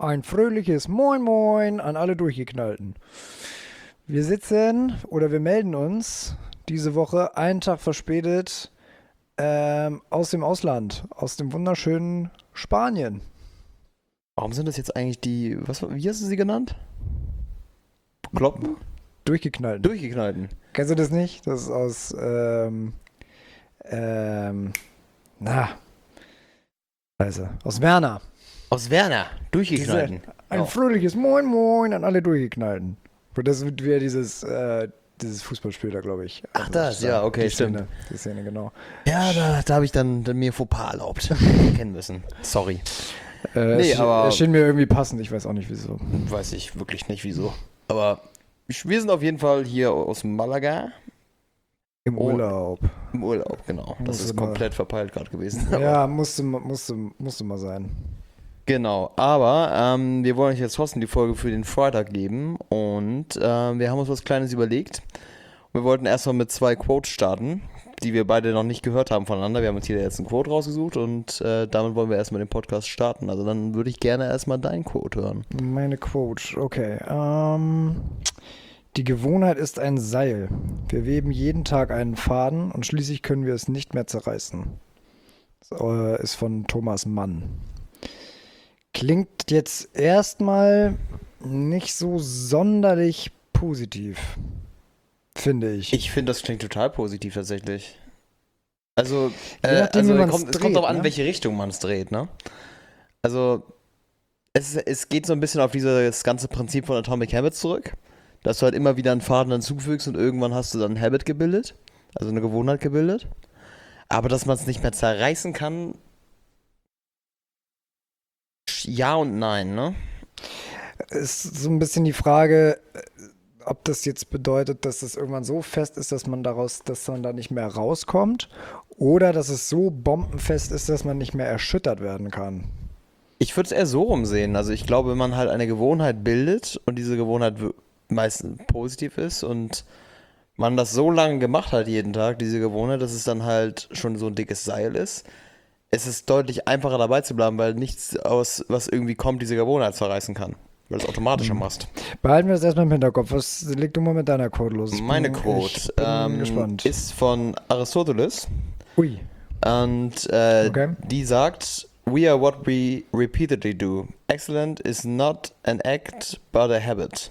Ein fröhliches Moin Moin an alle Durchgeknallten. Wir sitzen oder wir melden uns diese Woche einen Tag verspätet aus dem Ausland, aus dem wunderschönen Spanien. Warum sind das jetzt eigentlich wie hast du sie genannt? Kloppen? Durchgeknallten. Durchgeknallten. Kennst du das nicht? Das ist aus, aus Werner. Aus Werner. Durchgeknallten. Ein fröhliches Moin Moin an alle Durchgeknallten. Das wird wieder dieses Fußballspiel da, glaube ich. Ach, das, ja, okay, stimmt. Die Szene, genau. Ja, da habe ich dann mir Fauxpas erlaubt. Kennen müssen. Sorry. Aber es schien mir irgendwie passend, ich weiß auch nicht wieso. Weiß ich wirklich nicht wieso. Aber wir sind auf jeden Fall hier aus Malaga. Im Urlaub. Im Urlaub, genau. Das ist komplett verpeilt gerade gewesen. Ja, musste mal sein. Genau, aber wir wollen euch jetzt trotzdem die Folge für den Freitag geben und wir haben uns was Kleines überlegt. Wir wollten erstmal mit 2 Quotes starten, die wir beide noch nicht gehört haben voneinander. Wir haben uns hier jetzt ein Quote rausgesucht und damit wollen wir erstmal den Podcast starten. Also dann würde ich gerne erstmal dein Quote hören. Meine Quote, okay. Die Gewohnheit ist ein Seil. Wir weben jeden Tag einen Faden und schließlich können wir es nicht mehr zerreißen. Das ist von Thomas Mann. Klingt jetzt erstmal nicht so sonderlich positiv, finde ich. Ich finde, das klingt total positiv tatsächlich. Also, es kommt darauf an, in welche Richtung man es dreht, ne? Also, es geht so ein bisschen auf dieses ganze Prinzip von Atomic Habits zurück, dass du halt immer wieder einen Faden hinzufügst und irgendwann hast du dann ein Habit gebildet, also eine Gewohnheit gebildet. Aber dass man es nicht mehr zerreißen kann, ja und nein, ne? Ist so ein bisschen die Frage, ob das jetzt bedeutet, dass es irgendwann so fest ist, dass man da nicht mehr rauskommt, oder dass es so bombenfest ist, dass man nicht mehr erschüttert werden kann. Ich würde es eher so rumsehen. Also ich glaube, wenn man halt eine Gewohnheit bildet und diese Gewohnheit meistens positiv ist und man das so lange gemacht hat jeden Tag, diese Gewohnheit, dass es dann halt schon so ein dickes Seil ist, es ist deutlich einfacher dabei zu bleiben, weil nichts aus, was irgendwie kommt, diese Gewohnheit zerreißen kann. Weil du es automatischer machst. Behalten wir das erstmal im Hinterkopf. Was leg du mal mit deiner Quote los? Meine Quote gespannt. ist von Aristoteles. Ui. Und die sagt: We are what we repeatedly do. Excellent is not an act, but a habit.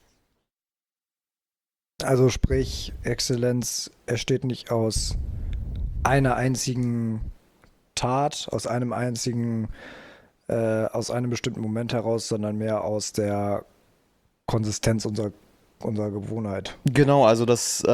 Also sprich, Exzellenz entsteht nicht aus einer einzigen Tat, aus einem bestimmten Moment heraus, sondern mehr aus der Konsistenz unserer Gewohnheit. Genau, also das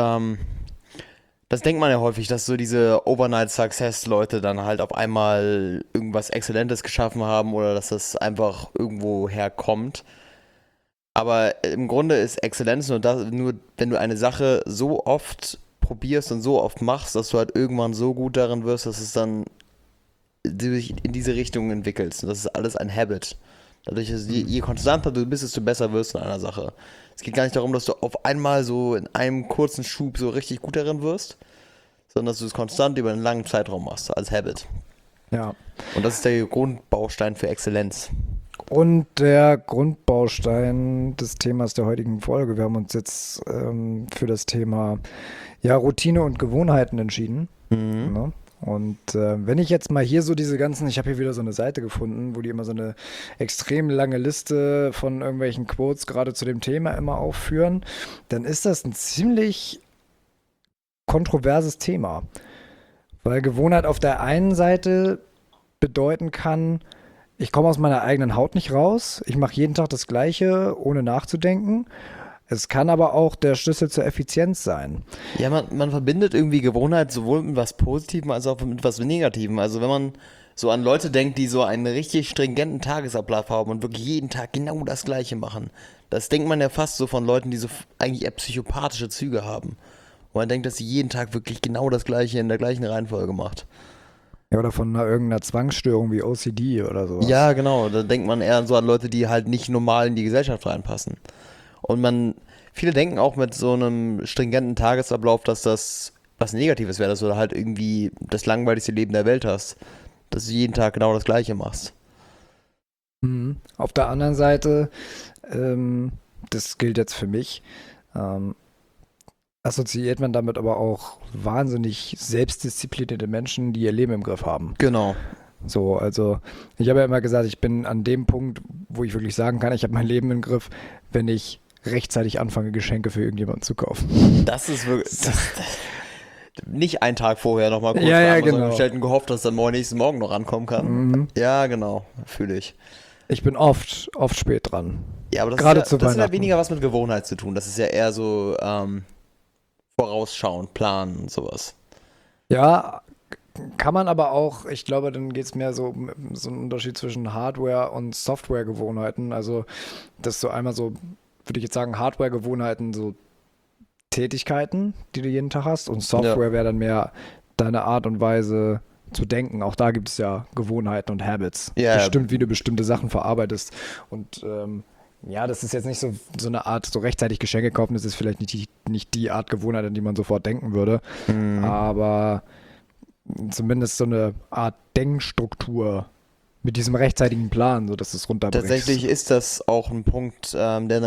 denkt man ja häufig, dass so diese Overnight-Success-Leute dann halt auf einmal irgendwas Exzellentes geschaffen haben oder dass das einfach irgendwo herkommt. Aber im Grunde ist Exzellenz nur wenn du eine Sache so oft probierst und so oft machst, dass du halt irgendwann so gut darin wirst, dass es dann dich in diese Richtung entwickelst. Und das ist alles ein Habit. Dadurch, je konstanter du bist, desto besser wirst du in einer Sache. Es geht gar nicht darum, dass du auf einmal so in einem kurzen Schub so richtig gut darin wirst, sondern dass du es konstant über einen langen Zeitraum machst, als Habit. Ja. Und das ist der Grundbaustein für Exzellenz. Und der Grundbaustein des Themas der heutigen Folge. Wir haben uns jetzt für das Thema Routine und Gewohnheiten entschieden. Mhm. Ne? Und wenn ich jetzt mal hier so ich habe hier wieder so eine Seite gefunden, wo die immer so eine extrem lange Liste von irgendwelchen Quotes gerade zu dem Thema immer aufführen, dann ist das ein ziemlich kontroverses Thema. Weil Gewohnheit auf der einen Seite bedeuten kann, ich komme aus meiner eigenen Haut nicht raus, ich mache jeden Tag das Gleiche, ohne nachzudenken. Es kann aber auch der Schlüssel zur Effizienz sein. Ja, man verbindet irgendwie Gewohnheit sowohl mit was Positivem als auch mit was Negativem. Also wenn man so an Leute denkt, die so einen richtig stringenten Tagesablauf haben und wirklich jeden Tag genau das Gleiche machen, das denkt man ja fast so von Leuten, die so eigentlich eher psychopathische Züge haben. Und man denkt, dass sie jeden Tag wirklich genau das Gleiche in der gleichen Reihenfolge macht. Ja, oder von irgendeiner Zwangsstörung wie OCD oder sowas. Ja, genau. Da denkt man eher so an Leute, die halt nicht normal in die Gesellschaft reinpassen. Und viele denken auch mit so einem stringenten Tagesablauf, dass das was Negatives wäre, dass du halt irgendwie das langweiligste Leben der Welt hast. Dass du jeden Tag genau das Gleiche machst. Mhm. Auf der anderen Seite, das gilt jetzt für mich, ähm, assoziiert man damit aber auch wahnsinnig selbstdisziplinierte Menschen, die ihr Leben im Griff haben. Genau. So, also ich habe ja immer gesagt, ich bin an dem Punkt, wo ich wirklich sagen kann, ich habe mein Leben im Griff, wenn ich rechtzeitig anfange, Geschenke für irgendjemanden zu kaufen. Das ist wirklich. Nicht einen Tag vorher nochmal kurz Ja, bei ja, Amazon genau. bestellt und gehofft, dass dann nächsten Morgen noch rankommen kann. Mhm. Ja, genau. Fühle ich. Ich bin oft spät dran. Ja, aber Gerade das zu hat ja Weihnachten. weniger was mit Gewohnheit zu tun. Das ist ja eher so vorausschauen, planen und sowas. Ja, kann man aber auch, ich glaube, dann geht es mehr so um so einen Unterschied zwischen Hardware- und Software-Gewohnheiten. Also, dass du einmal so, würde ich jetzt sagen, Hardware-Gewohnheiten, so Tätigkeiten, die du jeden Tag hast, und Ja. Software wäre dann mehr deine Art und Weise zu denken. Auch da gibt es ja Gewohnheiten und Habits. Ja, Bestimmt, wie du bestimmte Sachen verarbeitest. Und ja, das ist jetzt nicht so eine Art, so rechtzeitig Geschenke kaufen, das ist vielleicht nicht die Art Gewohnheit, an die man sofort denken würde. Aber zumindest so eine Art Denkstruktur mit diesem rechtzeitigen Plan, so dass es runterbringst. Tatsächlich ist das auch ein Punkt, der in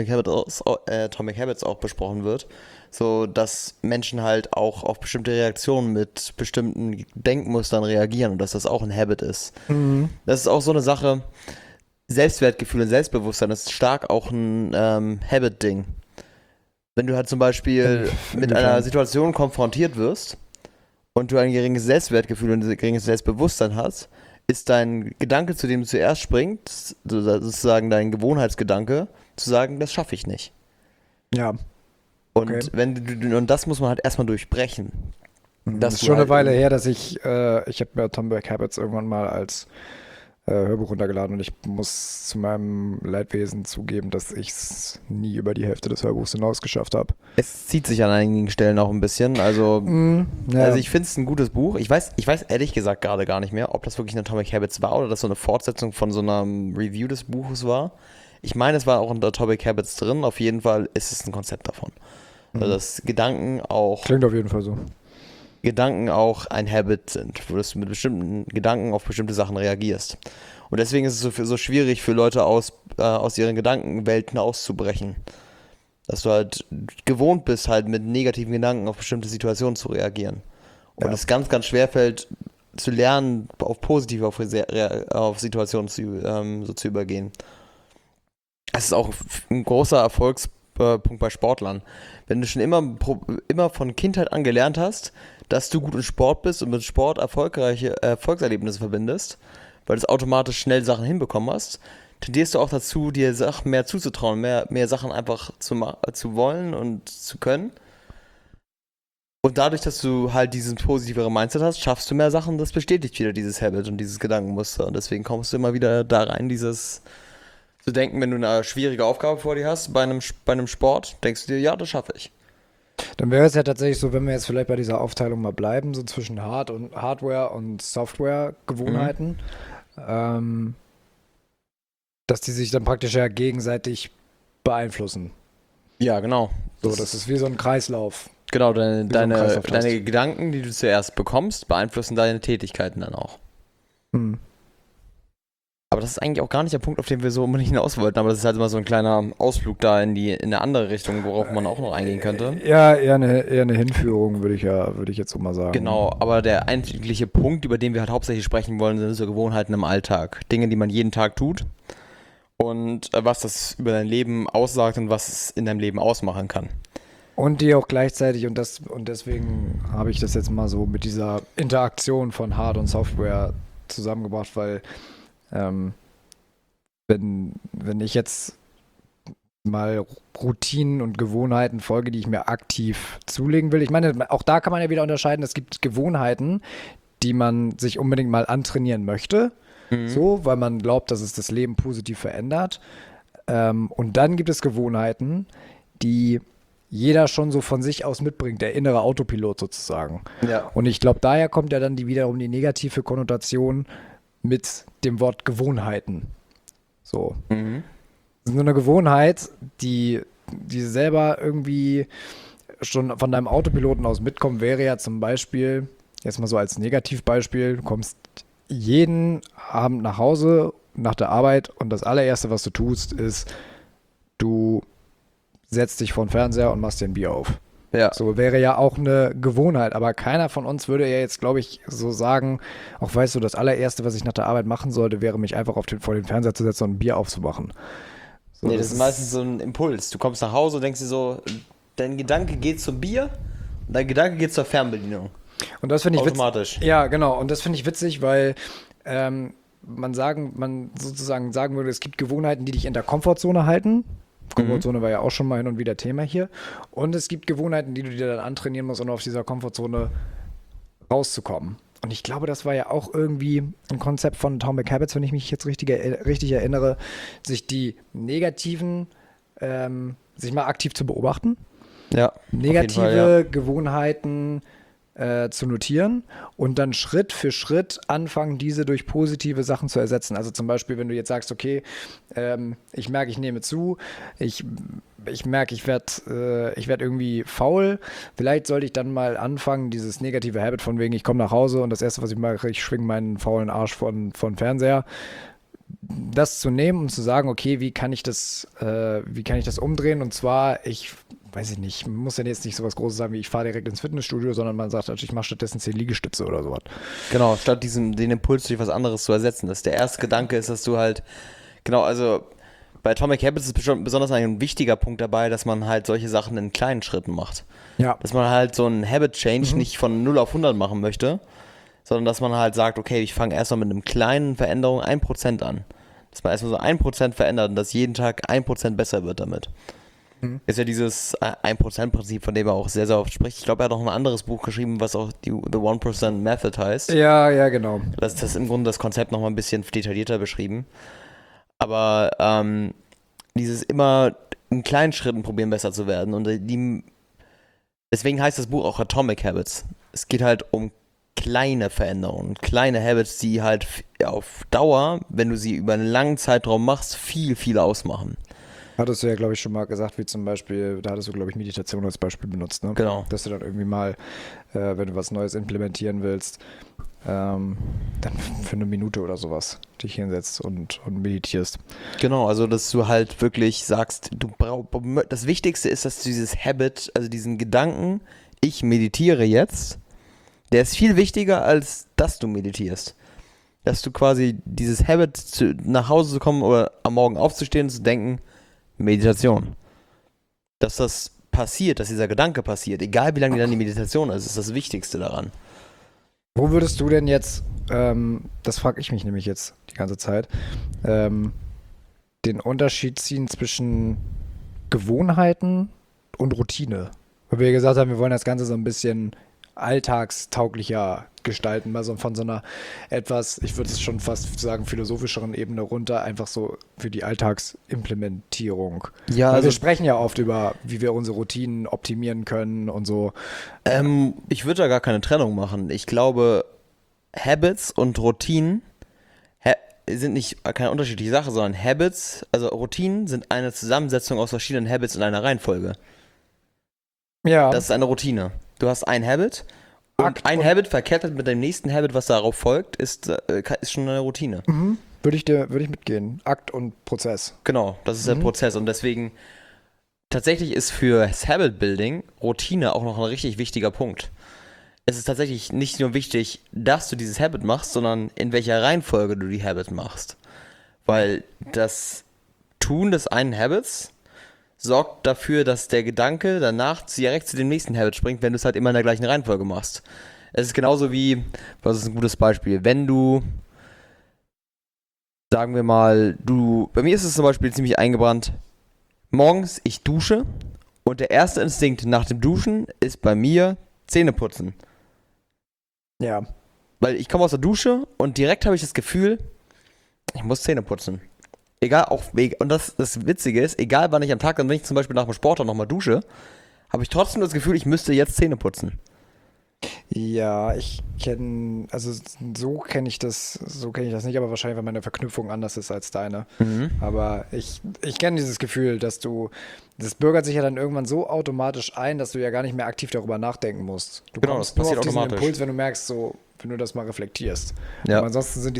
Atomic Habits auch besprochen wird. So, dass Menschen halt auch auf bestimmte Reaktionen mit bestimmten Denkmustern reagieren und dass das auch ein Habit ist. Mhm. Das ist auch so eine Sache. Selbstwertgefühl und Selbstbewusstsein ist stark auch ein Habit-Ding. Wenn du halt zum Beispiel mit Inwiefern? einer Situation konfrontiert wirst und du ein geringes Selbstwertgefühl und ein geringes Selbstbewusstsein hast, ist dein Gedanke, zu dem du zuerst springst, sozusagen dein Gewohnheitsgedanke, zu sagen, das schaffe ich nicht. Ja, Und okay. und das muss man halt erstmal durchbrechen. Das Dass ist du schon eine halt Weile her, dass ich habe mir Atomic Habits irgendwann mal als Hörbuch runtergeladen und ich muss zu meinem Leidwesen zugeben, dass ich es nie über die Hälfte des Hörbuchs hinaus geschafft habe. es zieht sich an einigen Stellen auch ein bisschen. Also Ja. Also ich finde es ein gutes Buch. Ich weiß ehrlich gesagt gerade gar nicht mehr, ob das wirklich ein Atomic Habits war oder das so eine Fortsetzung von so einer Review des Buches war. Ich meine, es war auch in Atomic Habits drin. Auf jeden Fall ist es ein Konzept davon. Also dass Klingt auf jeden Fall so. Gedanken auch ein Habit sind, wo du mit bestimmten Gedanken auf bestimmte Sachen reagierst. Und deswegen ist es so schwierig für Leute aus ihren Gedankenwelten auszubrechen. Dass du halt gewohnt bist, halt mit negativen Gedanken auf bestimmte Situationen zu reagieren. Und Ja. es ganz, ganz schwer fällt, zu lernen, auf Situationen so zu übergehen. Das ist auch ein großer Erfolgspunkt bei Sportlern. Wenn du schon immer von Kindheit an gelernt hast, dass du gut in Sport bist und mit Sport erfolgreiche Erfolgserlebnisse verbindest, weil du automatisch schnell Sachen hinbekommen hast, tendierst du auch dazu, dir Sachen mehr zuzutrauen, mehr Sachen einfach zu wollen und zu können. Und dadurch, dass du halt dieses positivere Mindset hast, schaffst du mehr Sachen, das bestätigt wieder dieses Habit und dieses Gedankenmuster. Und deswegen kommst du immer wieder da rein, dieses zu denken, wenn du eine schwierige Aufgabe vor dir hast, bei einem Sport, denkst du dir, ja, das schaffe ich. Dann wäre es ja tatsächlich so, wenn wir jetzt vielleicht bei dieser Aufteilung mal bleiben, so zwischen Hardware- und Software-Gewohnheiten, dass die sich dann praktisch ja gegenseitig beeinflussen. Ja, genau. So, das ist wie so ein Kreislauf. Genau, so ein deine Kreislauftest. Gedanken, die du zuerst bekommst, beeinflussen deine Tätigkeiten dann auch. Hm. Aber das ist eigentlich auch gar nicht der Punkt, auf den wir so unbedingt hinaus wollten, aber das ist halt immer so ein kleiner Ausflug da in eine andere Richtung, worauf man auch noch eingehen könnte. Ja, eher eine Hinführung, würde ich jetzt so mal sagen. Genau, aber der eigentliche Punkt, über den wir halt hauptsächlich sprechen wollen, sind so Gewohnheiten im Alltag. Dinge, die man jeden Tag tut und was das über dein Leben aussagt und was es in deinem Leben ausmachen kann. Und die auch gleichzeitig, und deswegen habe ich das jetzt mal so mit dieser Interaktion von Hard- und Software zusammengebracht, weil wenn ich jetzt mal Routinen und Gewohnheiten folge, die ich mir aktiv zulegen will. Ich meine, auch da kann man ja wieder unterscheiden, es gibt Gewohnheiten, die man sich unbedingt mal antrainieren möchte, so, weil man glaubt, dass es das Leben positiv verändert. Und dann gibt es Gewohnheiten, die jeder schon so von sich aus mitbringt, der innere Autopilot sozusagen. Ja. Und ich glaube, daher kommt ja dann wiederum die negative Konnotation mit dem Wort Gewohnheiten. So. Mhm. Das ist nur eine Gewohnheit, die selber irgendwie schon von deinem Autopiloten aus mitkommen, wäre ja zum Beispiel, jetzt mal so als Negativbeispiel, du kommst jeden Abend nach Hause nach der Arbeit und das allererste, was du tust, ist, du setzt dich vor den Fernseher und machst dir ein Bier auf. Ja. So wäre ja auch eine Gewohnheit, aber keiner von uns würde ja jetzt, glaube ich, so sagen, auch weißt du, das allererste, was ich nach der Arbeit machen sollte, wäre mich einfach vor den Fernseher zu setzen und ein Bier aufzumachen. So, Nee, das ist meistens so ein Impuls. Du kommst nach Hause und denkst dir so, dein Gedanke geht zum Bier und dein Gedanke geht zur Fernbedienung. Und das finde ich automatisch. Ja, genau. Und das finde ich witzig, weil man sozusagen sagen würde, es gibt Gewohnheiten, die dich in der Komfortzone halten. Komfortzone war ja auch schon mal hin und wieder Thema hier. Und es gibt Gewohnheiten, die du dir dann antrainieren musst, um aus dieser Komfortzone rauszukommen. Und ich glaube, das war ja auch irgendwie ein Konzept von Atomic Habits, wenn ich mich jetzt richtig erinnere, sich die negativen, sich mal aktiv zu beobachten. Ja. Negative Fall, ja. Gewohnheiten zu notieren und dann Schritt für Schritt anfangen, diese durch positive Sachen zu ersetzen. Also zum Beispiel, wenn du jetzt sagst, okay, ich merke, ich nehme zu, ich merke, ich werd irgendwie faul, vielleicht sollte ich dann mal anfangen, dieses negative Habit von wegen, ich komme nach Hause und das Erste, was ich mache, ich schwinge meinen faulen Arsch von Fernseher, das zu nehmen und zu sagen, okay, wie kann ich das umdrehen? Und zwar, ich weiß ich nicht, man muss ja jetzt nicht so was Großes sagen, wie ich fahre direkt ins Fitnessstudio, sondern man sagt, ich mache stattdessen 10 Liegestütze oder sowas. Genau, statt den Impuls durch was anderes zu ersetzen. Der erste Gedanke ist, dass du halt, genau, also bei Atomic Habits ist besonders ein wichtiger Punkt dabei, dass man halt solche Sachen in kleinen Schritten macht. Ja. Dass man halt so einen Habit Change nicht von 0 auf 100 machen möchte, sondern dass man halt sagt, okay, ich fange erstmal mit einem kleinen Veränderung 1% an. Dass man erstmal so 1% verändert und dass jeden Tag 1% besser wird damit. Ist ja dieses 1%-Prinzip, von dem er auch sehr, sehr oft spricht. Ich glaube, er hat auch ein anderes Buch geschrieben, was auch The 1% Method heißt. Ja, genau. Das ist im Grunde das Konzept nochmal ein bisschen detaillierter beschrieben. Aber dieses immer in kleinen Schritten probieren, besser zu werden. Und deswegen heißt das Buch auch Atomic Habits. Es geht halt um kleine Veränderungen, kleine Habits, die halt auf Dauer, wenn du sie über einen langen Zeitraum machst, viel, viel ausmachen. Hattest du ja, glaube ich, schon mal gesagt, wie zum Beispiel, da hattest du, glaube ich, Meditation als Beispiel benutzt, ne? Genau. Dass du dann irgendwie mal, wenn du was Neues implementieren willst, dann für eine Minute oder sowas dich hinsetzt und meditierst. Genau, also dass du halt wirklich sagst, das Wichtigste ist, dass du dieses Habit, also diesen Gedanken, ich meditiere jetzt, der ist viel wichtiger, als dass du meditierst. Dass du quasi dieses Habit, nach Hause zu kommen oder am Morgen aufzustehen und zu denken, Meditation. Dass das passiert, dass dieser Gedanke passiert, egal wie lange dann die Meditation ist das Wichtigste daran. Wo würdest du denn jetzt, das frage ich mich nämlich jetzt die ganze Zeit, den Unterschied ziehen zwischen Gewohnheiten und Routine? Weil wir gesagt haben, wir wollen das Ganze so ein bisschen alltagstauglicher gestalten, mal so von so einer etwas, ich würde es schon fast sagen, philosophischeren Ebene runter, einfach so für die Alltagsimplementierung. Ja, Weil also wir sprechen ja oft über, wie wir unsere Routinen optimieren können und so. ich würde da gar keine Trennung machen. Ich glaube, Habits und Routinen sind nicht keine unterschiedliche Sache, sondern Habits, also Routinen sind eine Zusammensetzung aus verschiedenen Habits in einer Reihenfolge. Ja. Das ist eine Routine. Du hast ein Habit und ein Habit verkettet mit dem nächsten Habit, was darauf folgt, ist schon eine Routine. Würde ich mitgehen. Akt und Prozess. Genau, das ist der Prozess und deswegen tatsächlich ist für das Habit Building Routine auch noch ein richtig wichtiger Punkt. Es ist tatsächlich nicht nur wichtig, dass du dieses Habit machst, sondern in welcher Reihenfolge du die Habit machst. Weil das Tun des einen Habits sorgt dafür, dass der Gedanke danach direkt zu dem nächsten Habit springt, wenn du es halt immer in der gleichen Reihenfolge machst. Es ist genauso wie, was ist ein gutes Beispiel, wenn du, sagen wir mal, bei mir ist es zum Beispiel ziemlich eingebrannt, morgens ich dusche und der erste Instinkt nach dem Duschen ist bei mir Zähne putzen. Ja. Weil ich komme aus der Dusche und direkt habe ich das Gefühl, ich muss Zähne putzen. Egal, und das Witzige ist, egal wann ich am Tag, dann wenn ich zum Beispiel nach dem Sport dann nochmal dusche, habe ich trotzdem das Gefühl, ich müsste jetzt Zähne putzen. Ja, so kenne ich das nicht, aber wahrscheinlich, weil meine Verknüpfung anders ist als deine. Aber ich kenne dieses Gefühl, das bürgert sich ja dann irgendwann so automatisch ein, dass du ja gar nicht mehr aktiv darüber nachdenken musst. Du Genau, kommst das nur passiert auf diesen automatisch. Impuls, wenn du merkst, so, wenn du das mal reflektierst. Ja. Aber ansonsten sind diese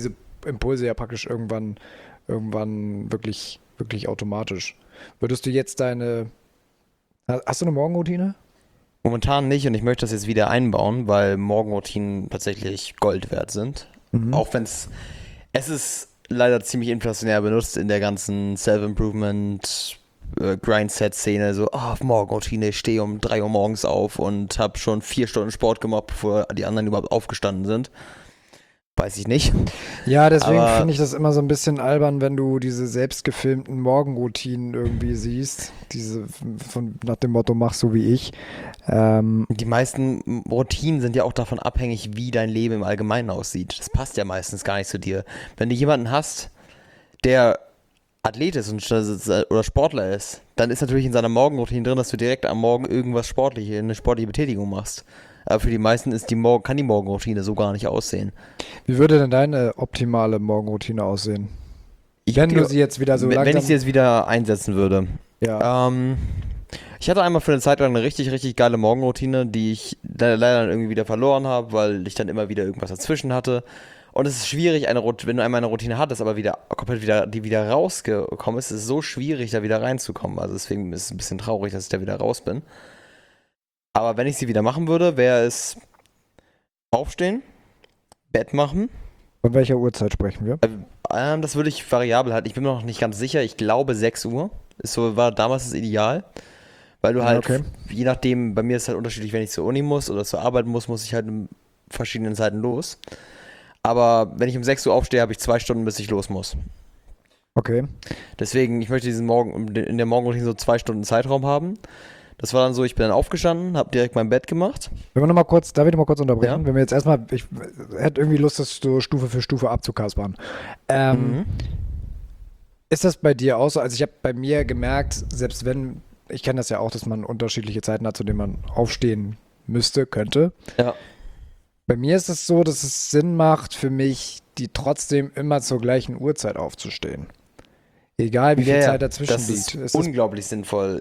Impulse ja praktisch irgendwann wirklich, wirklich automatisch. Würdest du jetzt hast du eine Morgenroutine? Momentan nicht und ich möchte das jetzt wieder einbauen, weil Morgenroutinen tatsächlich Gold wert sind. Mhm. Auch wenn es ist leider ziemlich inflationär benutzt in der ganzen Self-Improvement Grindset-Szene. So, Morgenroutine, ich stehe um 3 Uhr morgens auf und habe schon 4 Stunden Sport gemacht, bevor die anderen überhaupt aufgestanden sind. Weiß ich nicht. Ja, deswegen Aber finde ich das immer so ein bisschen albern, wenn du diese selbstgefilmten Morgenroutinen irgendwie siehst. Diese nach dem Motto, mach so wie ich. die meisten Routinen sind ja auch davon abhängig, wie dein Leben im Allgemeinen aussieht. Das passt ja meistens gar nicht zu dir. Wenn du jemanden hast, der Athlet ist oder Sportler ist, dann ist natürlich in seiner Morgenroutine drin, dass du direkt am Morgen irgendwas Sportliches, eine sportliche Betätigung machst. Aber für die meisten kann die Morgenroutine so gar nicht aussehen. Wie würde denn deine optimale Morgenroutine aussehen? Wenn du sie jetzt wieder so Wenn langsam... ich sie jetzt wieder einsetzen würde. Ja. Ich hatte einmal für eine Zeit lang eine richtig, richtig geile Morgenroutine, die ich leider dann irgendwie wieder verloren habe, weil ich dann immer wieder irgendwas dazwischen hatte. Und es ist schwierig, wenn du einmal eine Routine hattest, aber die wieder rausgekommen ist, ist es so schwierig, da wieder reinzukommen. Also deswegen ist es ein bisschen traurig, dass ich da wieder raus bin. Aber wenn ich sie wieder machen würde, wäre es aufstehen, Bett machen. Von welcher Uhrzeit sprechen wir? Das würde ich variabel halten. Ich bin mir noch nicht ganz sicher. Ich glaube 6 Uhr. War damals das Ideal. Weil du halt, je nachdem, bei mir ist es halt unterschiedlich, wenn ich zur Uni muss oder zur Arbeit muss ich halt in verschiedenen Zeiten los. Aber wenn ich um 6 Uhr aufstehe, habe ich 2 Stunden, bis ich los muss. Okay. Deswegen, ich möchte in der Morgenroutine so 2 Stunden Zeitraum haben. Das war dann so, ich bin dann aufgestanden, habe direkt mein Bett gemacht. Darf ich noch mal kurz unterbrechen? Ja. Wenn wir jetzt erstmal, ich hätte irgendwie Lust, das so Stufe für Stufe abzukaspern. Ist das bei dir auch so? Also ich habe bei mir gemerkt, selbst wenn, ich kenne das ja auch, dass man unterschiedliche Zeiten hat, zu denen man aufstehen könnte. Ja. Bei mir ist es so, dass es Sinn macht für mich, die trotzdem immer zur gleichen Uhrzeit aufzustehen. Egal wie viel Zeit dazwischen liegt. Das ist unglaublich sinnvoll.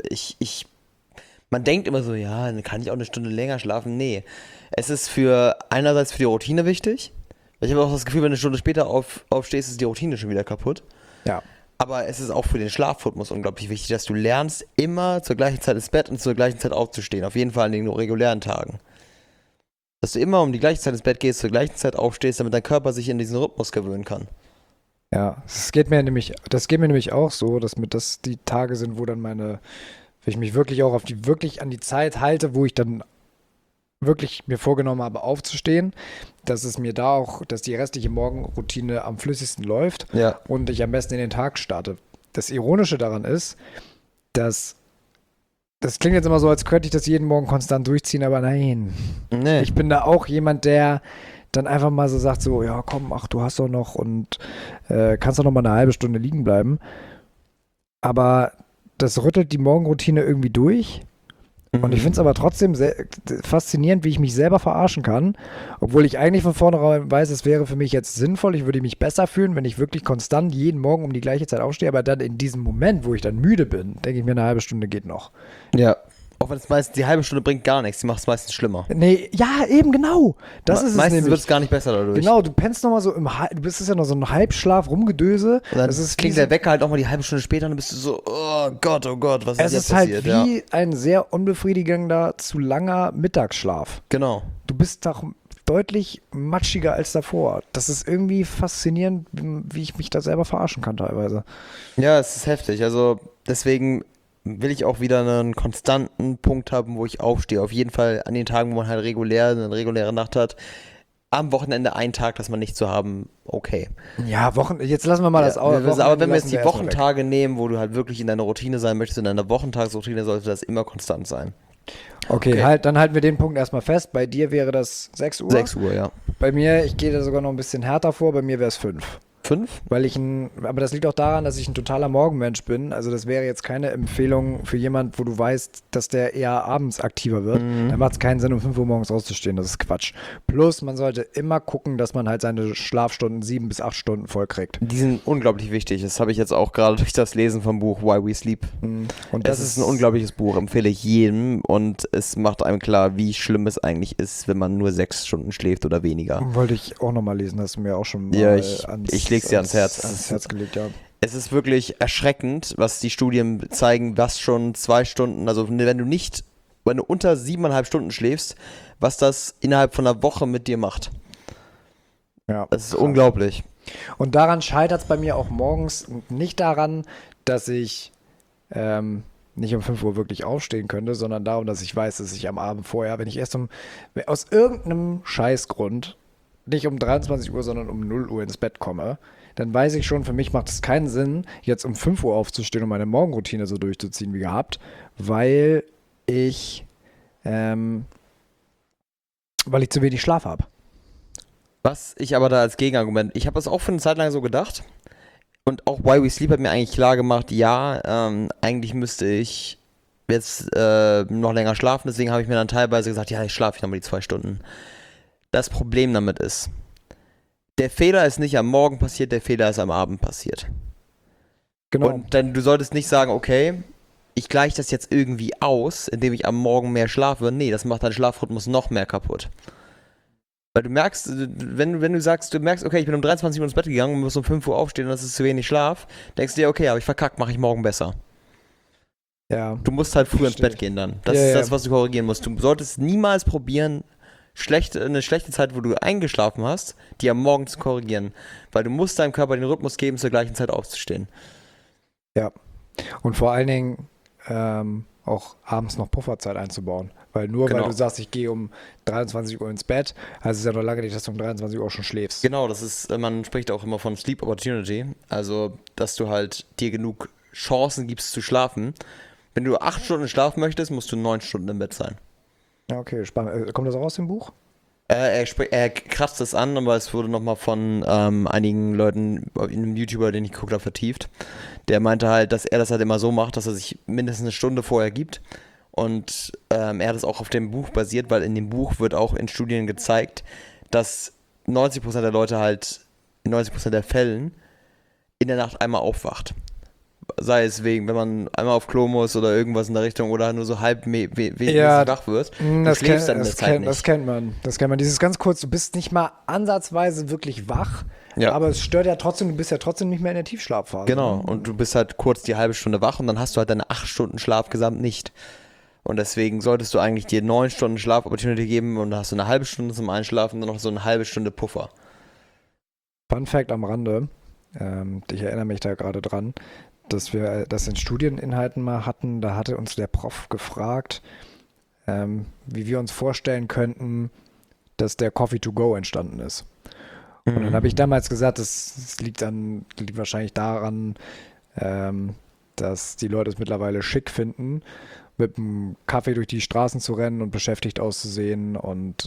Man denkt immer so, ja, dann kann ich auch eine Stunde länger schlafen. Nee, es ist einerseits für die Routine wichtig, weil ich habe auch das Gefühl, wenn du eine Stunde später aufstehst, ist die Routine schon wieder kaputt. Ja. Aber es ist auch für den Schlafrhythmus unglaublich wichtig, dass du lernst, immer zur gleichen Zeit ins Bett und zur gleichen Zeit aufzustehen. Auf jeden Fall an den regulären Tagen. Dass du immer um die gleiche Zeit ins Bett gehst, zur gleichen Zeit aufstehst, damit dein Körper sich in diesen Rhythmus gewöhnen kann. Ja, das geht mir nämlich auch so, dass das die Tage sind, wo dann wenn ich mich wirklich auch wirklich an die Zeit halte, wo ich dann wirklich mir vorgenommen habe, aufzustehen, dass die restliche Morgenroutine am flüssigsten läuft und ich am besten in den Tag starte. Das Ironische daran ist, dass das klingt jetzt immer so, als könnte ich das jeden Morgen konstant durchziehen, aber nein. Nee. Ich bin da auch jemand, der dann einfach mal so sagt, so, ja komm, du hast doch noch und kannst doch noch mal eine halbe Stunde liegen bleiben. Aber das rüttelt die Morgenroutine irgendwie durch. Und ich finde es aber trotzdem faszinierend, wie ich mich selber verarschen kann, obwohl ich eigentlich von vornherein weiß, es wäre für mich jetzt sinnvoll, ich würde mich besser fühlen, wenn ich wirklich konstant jeden Morgen um die gleiche Zeit aufstehe, aber dann in diesem Moment, wo ich dann müde bin, denke ich mir, eine halbe Stunde geht noch. Ja. Auch wenn es meistens, die halbe Stunde bringt gar nichts, die macht es meistens schlimmer. Nee, ja, eben genau. Das ist es meistens nämlich. wird es gar nicht besser dadurch. Genau, du pennst nochmal so du bist ja noch so ein Halbschlaf, Rumgedöse. Und dann das klingt der Wecker halt auch mal die halbe Stunde später und dann bist du so, oh Gott, was ist es jetzt ist halt passiert? wie ein sehr unbefriedigender, zu langer Mittagsschlaf. Genau. Du bist doch deutlich matschiger als davor. Das ist irgendwie faszinierend, wie ich mich da selber verarschen kann teilweise. Ja, es ist heftig. Also deswegen will ich auch wieder einen konstanten Punkt haben, wo ich aufstehe. Auf jeden Fall an den Tagen, wo man halt eine reguläre Nacht hat. Am Wochenende einen Tag, das man nicht zu haben, okay. Ja, jetzt lassen wir mal das auch. Aber wenn wir jetzt die Wochentage nehmen, wo du halt wirklich in deiner Routine sein möchtest, in deiner Wochentagsroutine sollte das immer konstant sein. Okay. Dann halten wir den Punkt erstmal fest. Bei dir wäre das 6 Uhr? 6 Uhr, ja. Bei mir, ich gehe da sogar noch ein bisschen härter vor, bei mir wäre es 5. 5? Aber das liegt auch daran, dass ich ein totaler Morgenmensch bin. Also das wäre jetzt keine Empfehlung für jemand, wo du weißt, dass der eher abends aktiver wird. Da macht es keinen Sinn, um 5 Uhr morgens rauszustehen. Das ist Quatsch. Plus, man sollte immer gucken, dass man halt seine Schlafstunden 7 bis 8 Stunden voll kriegt. Die sind unglaublich wichtig. Das habe ich jetzt auch gerade durch das Lesen vom Buch Why We Sleep. Und das ist ein unglaubliches Buch, empfehle ich jedem. Und es macht einem klar, wie schlimm es eigentlich ist, wenn man nur 6 Stunden schläft oder weniger. Wollte ich auch nochmal lesen, hast du mir auch schon mal ich leg's dir ans Herz. Ans Herz gelegt, ja. Es ist wirklich erschreckend, was die Studien zeigen, was schon 2 Stunden, also wenn du unter 7,5 Stunden schläfst, was das innerhalb von einer Woche mit dir macht. Ja, Das ist krass. unglaublich. Und daran scheitert es bei mir auch morgens nicht daran, dass ich nicht um 5 Uhr wirklich aufstehen könnte, sondern darum, dass ich weiß, dass ich am Abend vorher, wenn ich aus irgendeinem Scheißgrund nicht um 23 Uhr, sondern um 0 Uhr ins Bett komme, dann weiß ich schon, für mich macht es keinen Sinn, jetzt um 5 Uhr aufzustehen und meine Morgenroutine so durchzuziehen wie gehabt, weil ich zu wenig Schlaf habe. Was ich aber da als Gegenargument, ich habe das auch für eine Zeit lang so gedacht und auch Why We Sleep hat mir eigentlich klar gemacht, ja, eigentlich müsste ich jetzt noch länger schlafen, deswegen habe ich mir dann teilweise gesagt, ja, ich schlafe nochmal die 2 Stunden. Das Problem damit ist, der Fehler ist nicht am Morgen passiert, der Fehler ist am Abend passiert. Genau. Und dann, du solltest nicht sagen, okay, ich gleiche das jetzt irgendwie aus, indem ich am Morgen mehr schlafe. Nee, das macht deinen Schlafrhythmus noch mehr kaputt. Weil du merkst, wenn du sagst, okay, ich bin um 23 Uhr ins Bett gegangen und muss um 5 Uhr aufstehen und das ist zu wenig Schlaf, denkst du dir, okay, habe ich verkackt, mache ich morgen besser. Ja. Du musst halt früh ins Verstehe. Bett gehen dann. Das Ja, ist ja. das, was du korrigieren musst. Du solltest niemals probieren, eine schlechte Zeit, wo du eingeschlafen hast, die am Morgen zu korrigieren. Weil du musst deinem Körper den Rhythmus geben, zur gleichen Zeit aufzustehen. Ja. Und vor allen Dingen auch abends noch Pufferzeit einzubauen. Weil nur Genau. weil du sagst, ich gehe um 23 Uhr ins Bett, heißt es ja noch lange nicht, dass du um 23 Uhr schon schläfst. Genau, das ist, man spricht auch immer von Sleep Opportunity. Also, dass du halt dir genug Chancen gibst zu schlafen. Wenn du 8 Stunden schlafen möchtest, musst du 9 Stunden im Bett sein. Ja, okay, spannend. Kommt das auch aus dem Buch? Er kratzt es an, aber es wurde nochmal von einigen Leuten, einem YouTuber, den ich geguckt habe, vertieft. Der meinte halt, dass er das halt immer so macht, dass er sich mindestens eine Stunde vorher gibt. Und er hat es auch auf dem Buch basiert, weil in dem Buch wird auch in Studien gezeigt, dass 90% der Leute halt in 90% der Fällen in der Nacht einmal aufwacht. Sei es wegen, wenn man einmal auf Klo muss oder irgendwas in der Richtung oder nur so halb Ja, wach wird. Du Das, schläfst dann in der das, Zeit nicht. das kennt man. Das kennt man. Dieses ganz kurz, du bist nicht mal ansatzweise wirklich wach, Ja. aber es stört ja trotzdem, du bist ja trotzdem nicht mehr in der Tiefschlafphase. Genau, Ne? und du bist halt kurz die halbe Stunde wach und dann hast du halt deine 8 Stunden Schlaf gesamt nicht. Und deswegen solltest du eigentlich dir 9 Stunden Schlaf-Opportunity geben und dann hast du eine halbe Stunde zum Einschlafen und dann noch so eine halbe Stunde Puffer. Fun Fact am Rande, ich erinnere mich da gerade dran, dass wir das in Studieninhalten mal hatten. Da hatte uns der Prof gefragt, wie wir uns vorstellen könnten, dass der Coffee to go entstanden ist. Und dann habe ich damals gesagt, das liegt wahrscheinlich daran, dass die Leute es mittlerweile schick finden, mit einem Kaffee durch die Straßen zu rennen und beschäftigt auszusehen und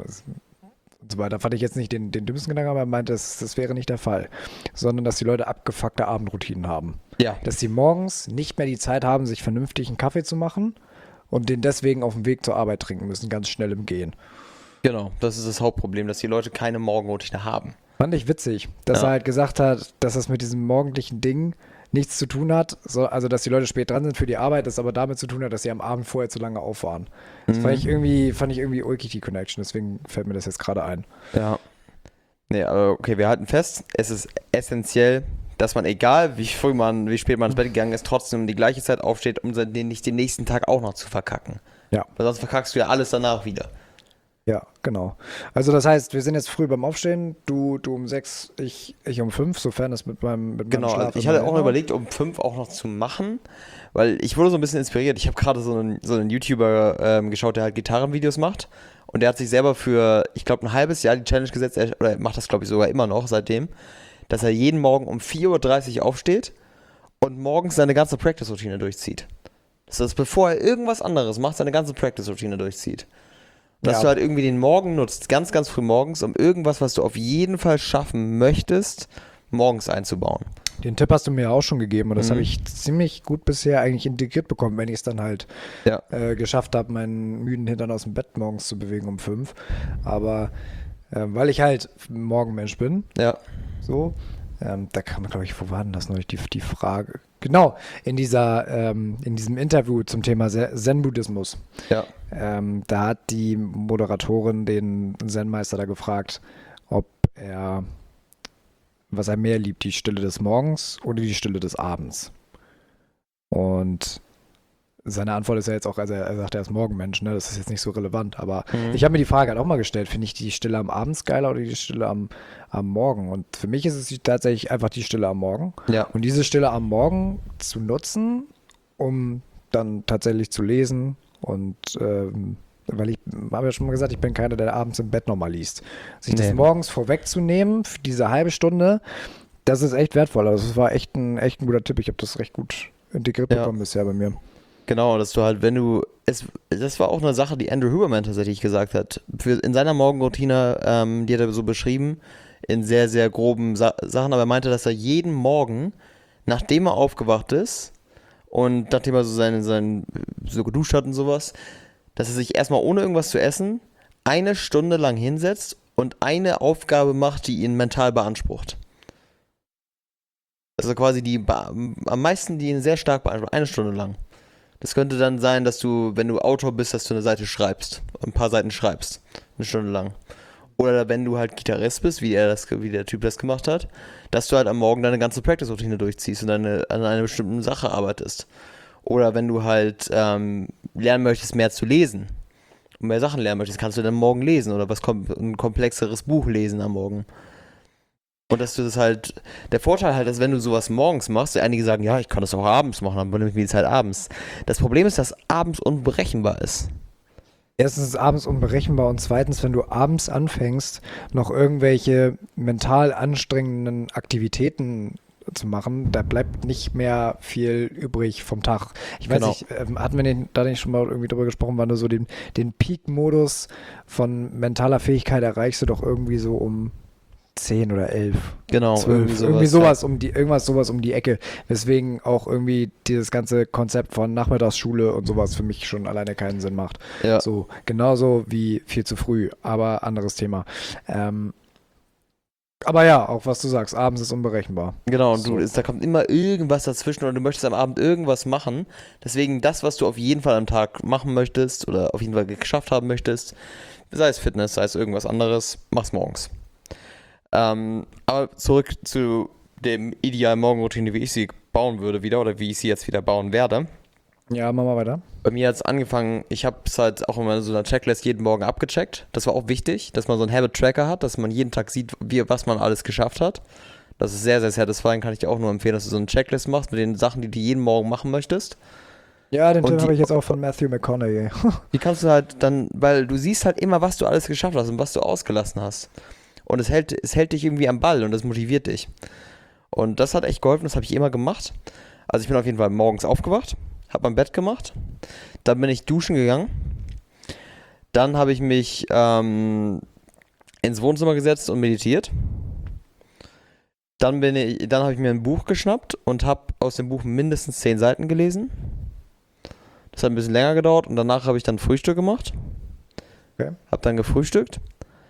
so weiter. Fand ich jetzt nicht den dümmsten Gedanken, aber er meinte, das wäre nicht der Fall, sondern dass die Leute abgefuckte Abendroutinen haben. Ja. Dass sie morgens nicht mehr die Zeit haben, sich vernünftig einen Kaffee zu machen und den deswegen auf dem Weg zur Arbeit trinken müssen, ganz schnell im Gehen. Genau, das ist das Hauptproblem, dass die Leute keine Morgenroutine haben. Fand ich witzig, dass Ja. er halt gesagt hat, dass das mit diesem morgendlichen Ding nichts zu tun hat, also dass die Leute spät dran sind für die Arbeit, das aber damit zu tun hat, dass sie am Abend vorher zu lange auf waren. Das fand ich irgendwie ulkig, die Connection, deswegen fällt mir das jetzt gerade ein. Ja. Nee, aber okay, wir halten fest, es ist essentiell, dass man, egal wie spät man ins Bett gegangen ist, trotzdem um die gleiche Zeit aufsteht, um den nicht den nächsten Tag auch noch zu verkacken. Ja. Weil sonst verkackst du ja alles danach wieder. Ja, genau. Also das heißt, wir sind jetzt früh beim Aufstehen, du um 6, ich um 5, sofern das mit meinem Genau, Schlaf also ich immer hatte auch hinhaut. überlegt, um 5 auch noch zu machen, weil ich wurde so ein bisschen inspiriert. Ich habe gerade so einen YouTuber geschaut, der halt Gitarrenvideos macht und der hat sich selber für, ich glaube, ein halbes Jahr die Challenge gesetzt, oder er macht das, glaube ich, sogar immer noch seitdem, dass er jeden Morgen um 4:30 Uhr aufsteht und morgens seine ganze Practice-Routine durchzieht. Das ist, bevor er irgendwas anderes macht, seine ganze Practice-Routine durchzieht. Dass Ja. du halt irgendwie den Morgen nutzt, ganz, ganz früh morgens, um irgendwas, was du auf jeden Fall schaffen möchtest, morgens einzubauen. Den Tipp hast du mir auch schon gegeben und das Mhm. habe ich ziemlich gut bisher eigentlich integriert bekommen, wenn ich es dann halt Ja. geschafft habe, meinen müden Hintern aus dem Bett morgens zu bewegen um 5. Aber weil ich halt Morgenmensch bin, Ja. so, da kam, glaube ich, wo war denn das neulich, die Frage? Genau, in diesem Interview zum Thema Zen-Buddhismus. Ja. Da hat die Moderatorin den Zen-Meister da gefragt, ob er was er mehr liebt, die Stille des Morgens oder die Stille des Abends. Und seine Antwort ist ja jetzt auch, also er sagt, er ist Morgenmensch, ne? Das ist jetzt nicht so relevant, aber ich habe mir die Frage halt auch mal gestellt, finde ich die Stille am Abend geiler oder die Stille am Morgen? Und für mich ist es tatsächlich einfach die Stille am Morgen. Ja. Und diese Stille am Morgen zu nutzen, um dann tatsächlich zu lesen und weil ich habe ja schon mal gesagt, ich bin keiner, der abends im Bett nochmal liest. Sich das Nee. morgens vorwegzunehmen, für diese halbe Stunde, das ist echt wertvoll. Also es war echt ein guter Tipp. Ich habe das recht gut integriert Ja. bekommen bisher bei mir. Genau, dass du halt, das war auch eine Sache, die Andrew Huberman tatsächlich gesagt hat. In seiner Morgenroutine, die hat er so beschrieben, in sehr, sehr groben Sachen, aber er meinte, dass er jeden Morgen, nachdem er aufgewacht ist und nachdem er so geduscht hat und sowas, dass er sich erstmal ohne irgendwas zu essen 1 Stunde lang hinsetzt und eine Aufgabe macht, die ihn mental beansprucht. Also quasi am meisten, die ihn sehr stark beansprucht, 1 Stunde lang. Das könnte dann sein, dass du, wenn du Autor bist, dass du eine Seite schreibst, ein paar Seiten schreibst, 1 Stunde lang. Oder wenn du halt Gitarrist bist, wie der Typ das gemacht hat, dass du halt am Morgen deine ganze Practice-Routine durchziehst und an einer bestimmten Sache arbeitest. Oder wenn du halt lernen möchtest, mehr zu lesen und mehr Sachen lernen möchtest, kannst du dann morgen lesen oder ein komplexeres Buch lesen am Morgen. Und dass du das halt, der Vorteil halt ist, wenn du sowas morgens machst, einige sagen, ja, ich kann das auch abends machen, dann nehme ich mir die Zeit abends. Das Problem ist, dass abends unberechenbar ist. Erstens ist es abends unberechenbar und zweitens, wenn du abends anfängst, noch irgendwelche mental anstrengenden Aktivitäten zu machen, da bleibt nicht mehr viel übrig vom Tag. Ich weiß Genau. nicht, hatten wir da nicht schon mal irgendwie drüber gesprochen, wann du so den Peak-Modus von mentaler Fähigkeit erreichst du doch irgendwie so um 10 oder 11, Genau, 12, irgendwie sowas um die Ecke. Weswegen auch irgendwie dieses ganze Konzept von Nachmittagsschule und sowas für mich schon alleine keinen Sinn macht. Ja. So, genauso wie viel zu früh, aber anderes Thema. Aber ja, auch was du sagst, abends ist unberechenbar. Genau, und So. da kommt immer irgendwas dazwischen oder du möchtest am Abend irgendwas machen. Deswegen das, was du auf jeden Fall am Tag machen möchtest oder auf jeden Fall geschafft haben möchtest, sei es Fitness, sei es irgendwas anderes, mach's morgens. Aber zurück zu dem idealen Morgenroutine, wie ich sie bauen würde wieder oder wie ich sie jetzt wieder bauen werde. Ja, machen wir weiter. Bei mir hat es angefangen, ich habe es halt auch immer in so einer Checklist jeden Morgen abgecheckt. Das war auch wichtig, dass man so einen Habit-Tracker hat, dass man jeden Tag sieht, was man alles geschafft hat. Das ist sehr, sehr satisfying, kann ich dir auch nur empfehlen, dass du so eine Checklist machst mit den Sachen, die du jeden Morgen machen möchtest. Ja, den Und Tipp die- habe ich jetzt auch von Matthew McConaughey. Die kannst du halt dann, weil du siehst halt immer, was du alles geschafft hast und was du ausgelassen hast. Und es hält dich irgendwie am Ball und das motiviert dich. Und das hat echt geholfen, das habe ich immer gemacht. Also ich bin auf jeden Fall morgens aufgewacht, habe mein Bett gemacht, dann bin ich duschen gegangen, dann habe ich mich ins Wohnzimmer gesetzt und meditiert. Dann habe ich mir ein Buch geschnappt und habe aus dem Buch mindestens 10 Seiten gelesen. Das hat ein bisschen länger gedauert und danach habe ich dann Frühstück gemacht. Okay. Habe dann gefrühstückt.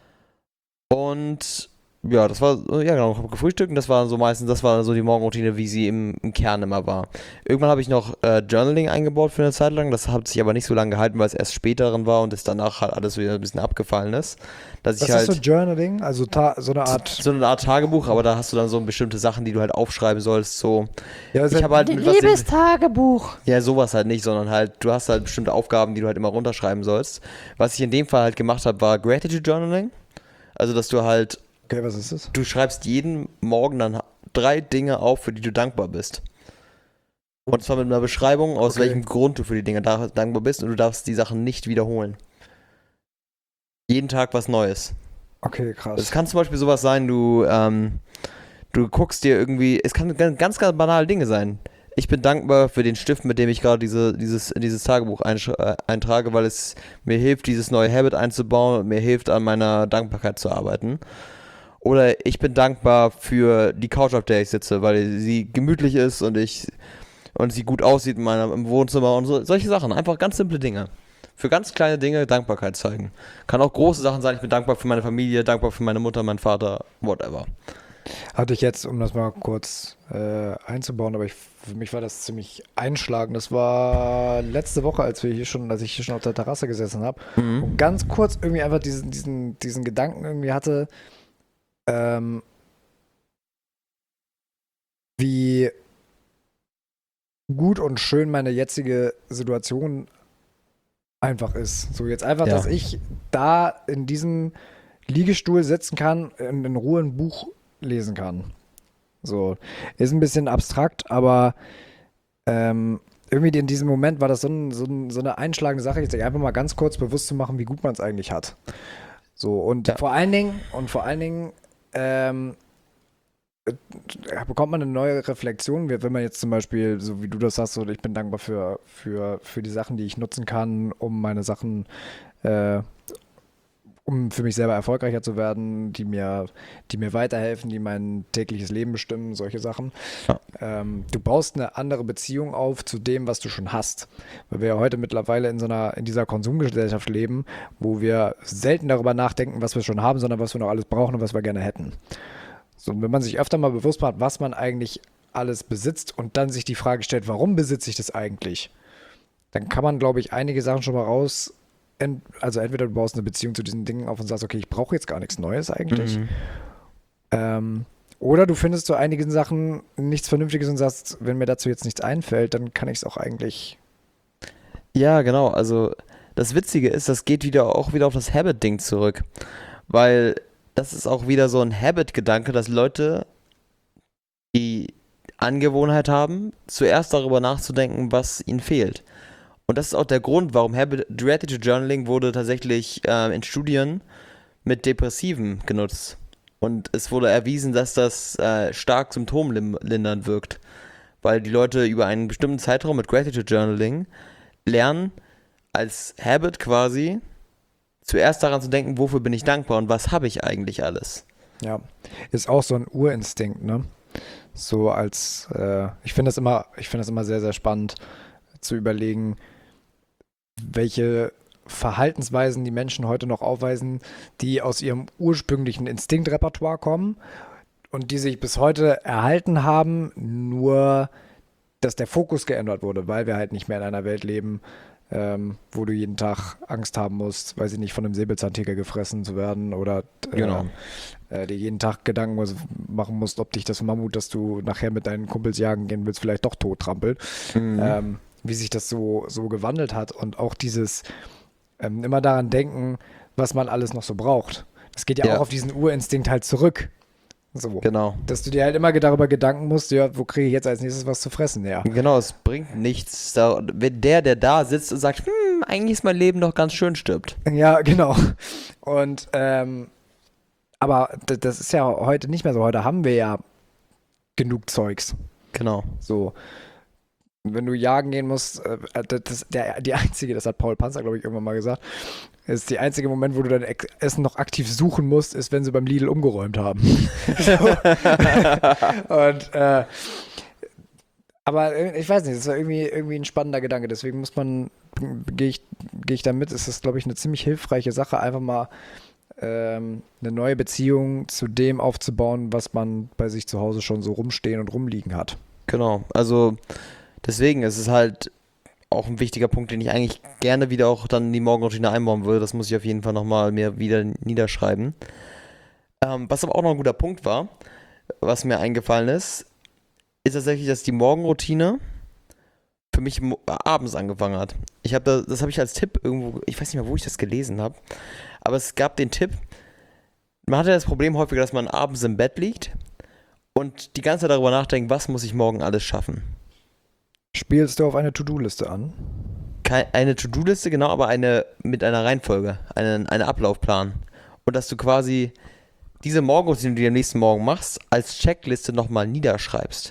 Und ja, genau, habe gefrühstückt und das war so die Morgenroutine, wie sie im Kern immer war. Irgendwann habe ich noch Journaling eingebaut für eine Zeit lang, das hat sich aber nicht so lange gehalten, weil es erst später drin war und es danach halt alles wieder ein bisschen abgefallen ist. Dass Was ich ist so halt Journaling? Also so eine Art. Tagebuch, aber da hast du dann so bestimmte Sachen, die du halt aufschreiben sollst, so. Ja, Ich habe halt mit was Liebestagebuch. Ja, sowas halt nicht, sondern halt, du hast halt bestimmte Aufgaben, die du halt immer runterschreiben sollst. Was ich in dem Fall halt gemacht habe, war Gratitude Journaling. Also, dass du halt, Okay, was ist das? du schreibst jeden Morgen dann 3 Dinge auf, für die du dankbar bist. Und zwar mit einer Beschreibung, aus Okay. welchem Grund du für die Dinge dankbar bist und du darfst die Sachen nicht wiederholen. Jeden Tag was Neues. Okay, Es krass. kann zum Beispiel sowas sein, du guckst dir irgendwie, es kann ganz, ganz banale Dinge sein. Ich bin dankbar für den Stift, mit dem ich gerade dieses Tagebuch eintrage, weil es mir hilft, dieses neue Habit einzubauen und mir hilft, an meiner Dankbarkeit zu arbeiten. Oder ich bin dankbar für die Couch, auf der ich sitze, weil sie gemütlich ist und sie gut aussieht im Wohnzimmer und solche Sachen. Einfach ganz simple Dinge. Für ganz kleine Dinge Dankbarkeit zeigen. Kann auch große Sachen sein, ich bin dankbar für meine Familie, dankbar für meine Mutter, meinen Vater, whatever. Hatte ich jetzt, um das mal kurz einzubauen, aber für mich war das ziemlich einschlagend. Das war letzte Woche, als ich hier schon auf der Terrasse gesessen habe und ganz kurz irgendwie einfach diesen Gedanken irgendwie hatte, wie gut und schön meine jetzige Situation einfach ist. So jetzt einfach, Ja. dass ich da in diesem Liegestuhl sitzen kann und in Ruhe ein Buch lesen kann. So, ist ein bisschen abstrakt, aber irgendwie in diesem Moment war das so eine einschlagende Sache, sich einfach mal ganz kurz bewusst zu machen, wie gut man es eigentlich hat. So, und Ja. vor allen Dingen, bekommt man eine neue Reflexion, wenn man jetzt zum Beispiel, so wie du das sagst, so, ich bin dankbar für die Sachen, die ich nutzen kann, um meine Sachen, äh, um für mich selber erfolgreicher zu werden, die mir weiterhelfen, die mein tägliches Leben bestimmen, solche Sachen. Ja. Du baust eine andere Beziehung auf zu dem, was du schon hast. Weil wir ja heute mittlerweile in dieser Konsumgesellschaft leben, wo wir selten darüber nachdenken, was wir schon haben, sondern was wir noch alles brauchen und was wir gerne hätten. So, und wenn man sich öfter mal bewusst macht, was man eigentlich alles besitzt und dann sich die Frage stellt, warum besitze ich das eigentlich, dann kann man, glaube ich, einige Sachen schon mal also entweder du baust eine Beziehung zu diesen Dingen auf und sagst, okay, ich brauche jetzt gar nichts Neues eigentlich. Oder du findest zu einigen Sachen nichts Vernünftiges und sagst, wenn mir dazu jetzt nichts einfällt, dann kann ich es auch eigentlich. Ja, genau. Also das Witzige ist, das geht auch wieder auf das Habit-Ding zurück. Weil das ist auch wieder so ein Habit-Gedanke, dass Leute die Angewohnheit haben, zuerst darüber nachzudenken, was ihnen fehlt. Und das ist auch der Grund, warum Gratitude Journaling wurde tatsächlich in Studien mit Depressiven genutzt. Und es wurde erwiesen, dass das stark symptomlindernd wirkt. Weil die Leute über einen bestimmten Zeitraum mit Gratitude Journaling lernen, als Habit quasi, zuerst daran zu denken, wofür bin ich dankbar und was habe ich eigentlich alles. Ja, ist auch so ein Urinstinkt, ne? So ich finde das immer sehr, sehr spannend zu überlegen, welche Verhaltensweisen die Menschen heute noch aufweisen, die aus ihrem ursprünglichen Instinktrepertoire kommen und die sich bis heute erhalten haben, nur dass der Fokus geändert wurde, weil wir halt nicht mehr in einer Welt leben, wo du jeden Tag Angst haben musst, weiß ich nicht, von einem Säbelzahntiger gefressen zu werden oder Genau. dir jeden Tag Gedanken machen musst, ob dich das Mammut, das du nachher mit deinen Kumpels jagen gehen willst, vielleicht doch tot trampelt. Wie sich das so gewandelt hat und auch dieses immer daran denken, was man alles noch so braucht. Das geht ja Ja. auch auf diesen Urinstinkt halt zurück. So. Genau. Dass du dir halt immer darüber Gedanken musst, ja, wo kriege ich jetzt als nächstes was zu fressen? Ja. Genau, es bringt nichts. Wenn der da sitzt und sagt, eigentlich ist mein Leben doch ganz schön, stirbt. Ja, genau. Und aber das ist ja heute nicht mehr so. Heute haben wir ja genug Zeugs. Genau. So. Wenn du jagen gehen musst, die einzige, das hat Paul Panzer, glaube ich, irgendwann mal gesagt, ist die einzige Moment, wo du dein Essen noch aktiv suchen musst, ist, wenn sie beim Lidl umgeräumt haben. Und aber ich weiß nicht, das ist irgendwie ein spannender Gedanke. Deswegen gehe ich da mit, ist das, glaube ich, eine ziemlich hilfreiche Sache, einfach mal eine neue Beziehung zu dem aufzubauen, was man bei sich zu Hause schon so rumstehen und rumliegen hat. Genau. Also deswegen ist es halt auch ein wichtiger Punkt, den ich eigentlich gerne wieder auch dann in die Morgenroutine einbauen würde. Das muss ich auf jeden Fall nochmal mir wieder niederschreiben. Was aber auch noch ein guter Punkt war, was mir eingefallen ist tatsächlich, dass die Morgenroutine für mich abends angefangen hat. Das habe ich als Tipp irgendwo, ich weiß nicht mehr, wo ich das gelesen habe, aber es gab den Tipp, man hat ja das Problem häufiger, dass man abends im Bett liegt und die ganze Zeit darüber nachdenkt, was muss ich morgen alles schaffen. Spielst du auf eine To-Do-Liste an? Eine To-Do-Liste, genau, aber mit einer Reihenfolge, einen Ablaufplan. Und dass du quasi diese Morgenroutine, die du am nächsten Morgen machst, als Checkliste nochmal niederschreibst.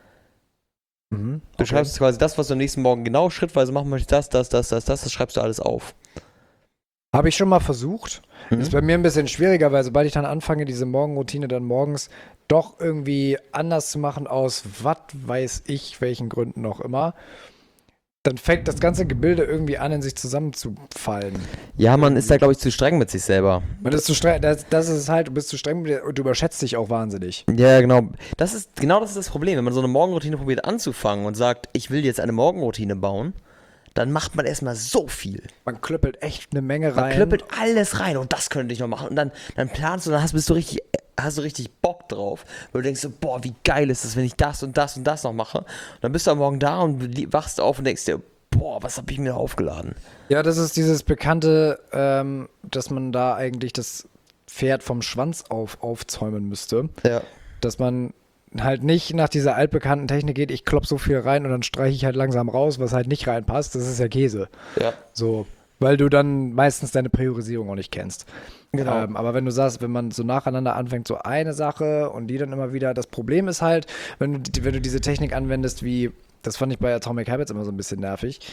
Du schreibst quasi das, was du am nächsten Morgen genau schrittweise machen möchtest, das schreibst du alles auf. Habe ich schon mal versucht. Ist bei mir ein bisschen schwieriger, weil sobald ich dann anfange, diese Morgenroutine dann morgens doch irgendwie anders zu machen, aus was weiß ich, welchen Gründen auch immer, dann fängt das ganze Gebilde irgendwie an, in sich zusammenzufallen. Ja, man ist da, glaube ich, zu streng mit sich selber. Man ist zu streng, das ist halt, du bist zu streng und du überschätzt dich auch wahnsinnig. Ja, genau. Das ist das Problem. Wenn man so eine Morgenroutine probiert anzufangen und sagt, ich will jetzt eine Morgenroutine bauen, dann macht man erstmal so viel. Man klöppelt echt eine Menge Man rein. klöppelt alles rein und das könnte ich noch machen. Und dann planst du, hast du richtig Bock drauf. Weil du denkst so, boah, wie geil ist das, wenn ich das und das und das noch mache. Und dann bist du am Morgen da und wachst auf und denkst dir, boah, was habe ich mir aufgeladen? Ja, das ist dieses Bekannte, dass man da eigentlich das Pferd vom Schwanz aufzäumen müsste. Ja. Dass man halt nicht nach dieser altbekannten Technik geht, ich klopp so viel rein und dann streiche ich halt langsam raus, was halt nicht reinpasst. Das ist ja Käse. Ja. So, weil du dann meistens deine Priorisierung auch nicht kennst. Genau. Aber wenn du sagst, wenn man so nacheinander anfängt, so eine Sache und die dann immer wieder, das Problem ist halt, wenn du diese Technik anwendest, wie, das fand ich bei Atomic Habits immer so ein bisschen nervig,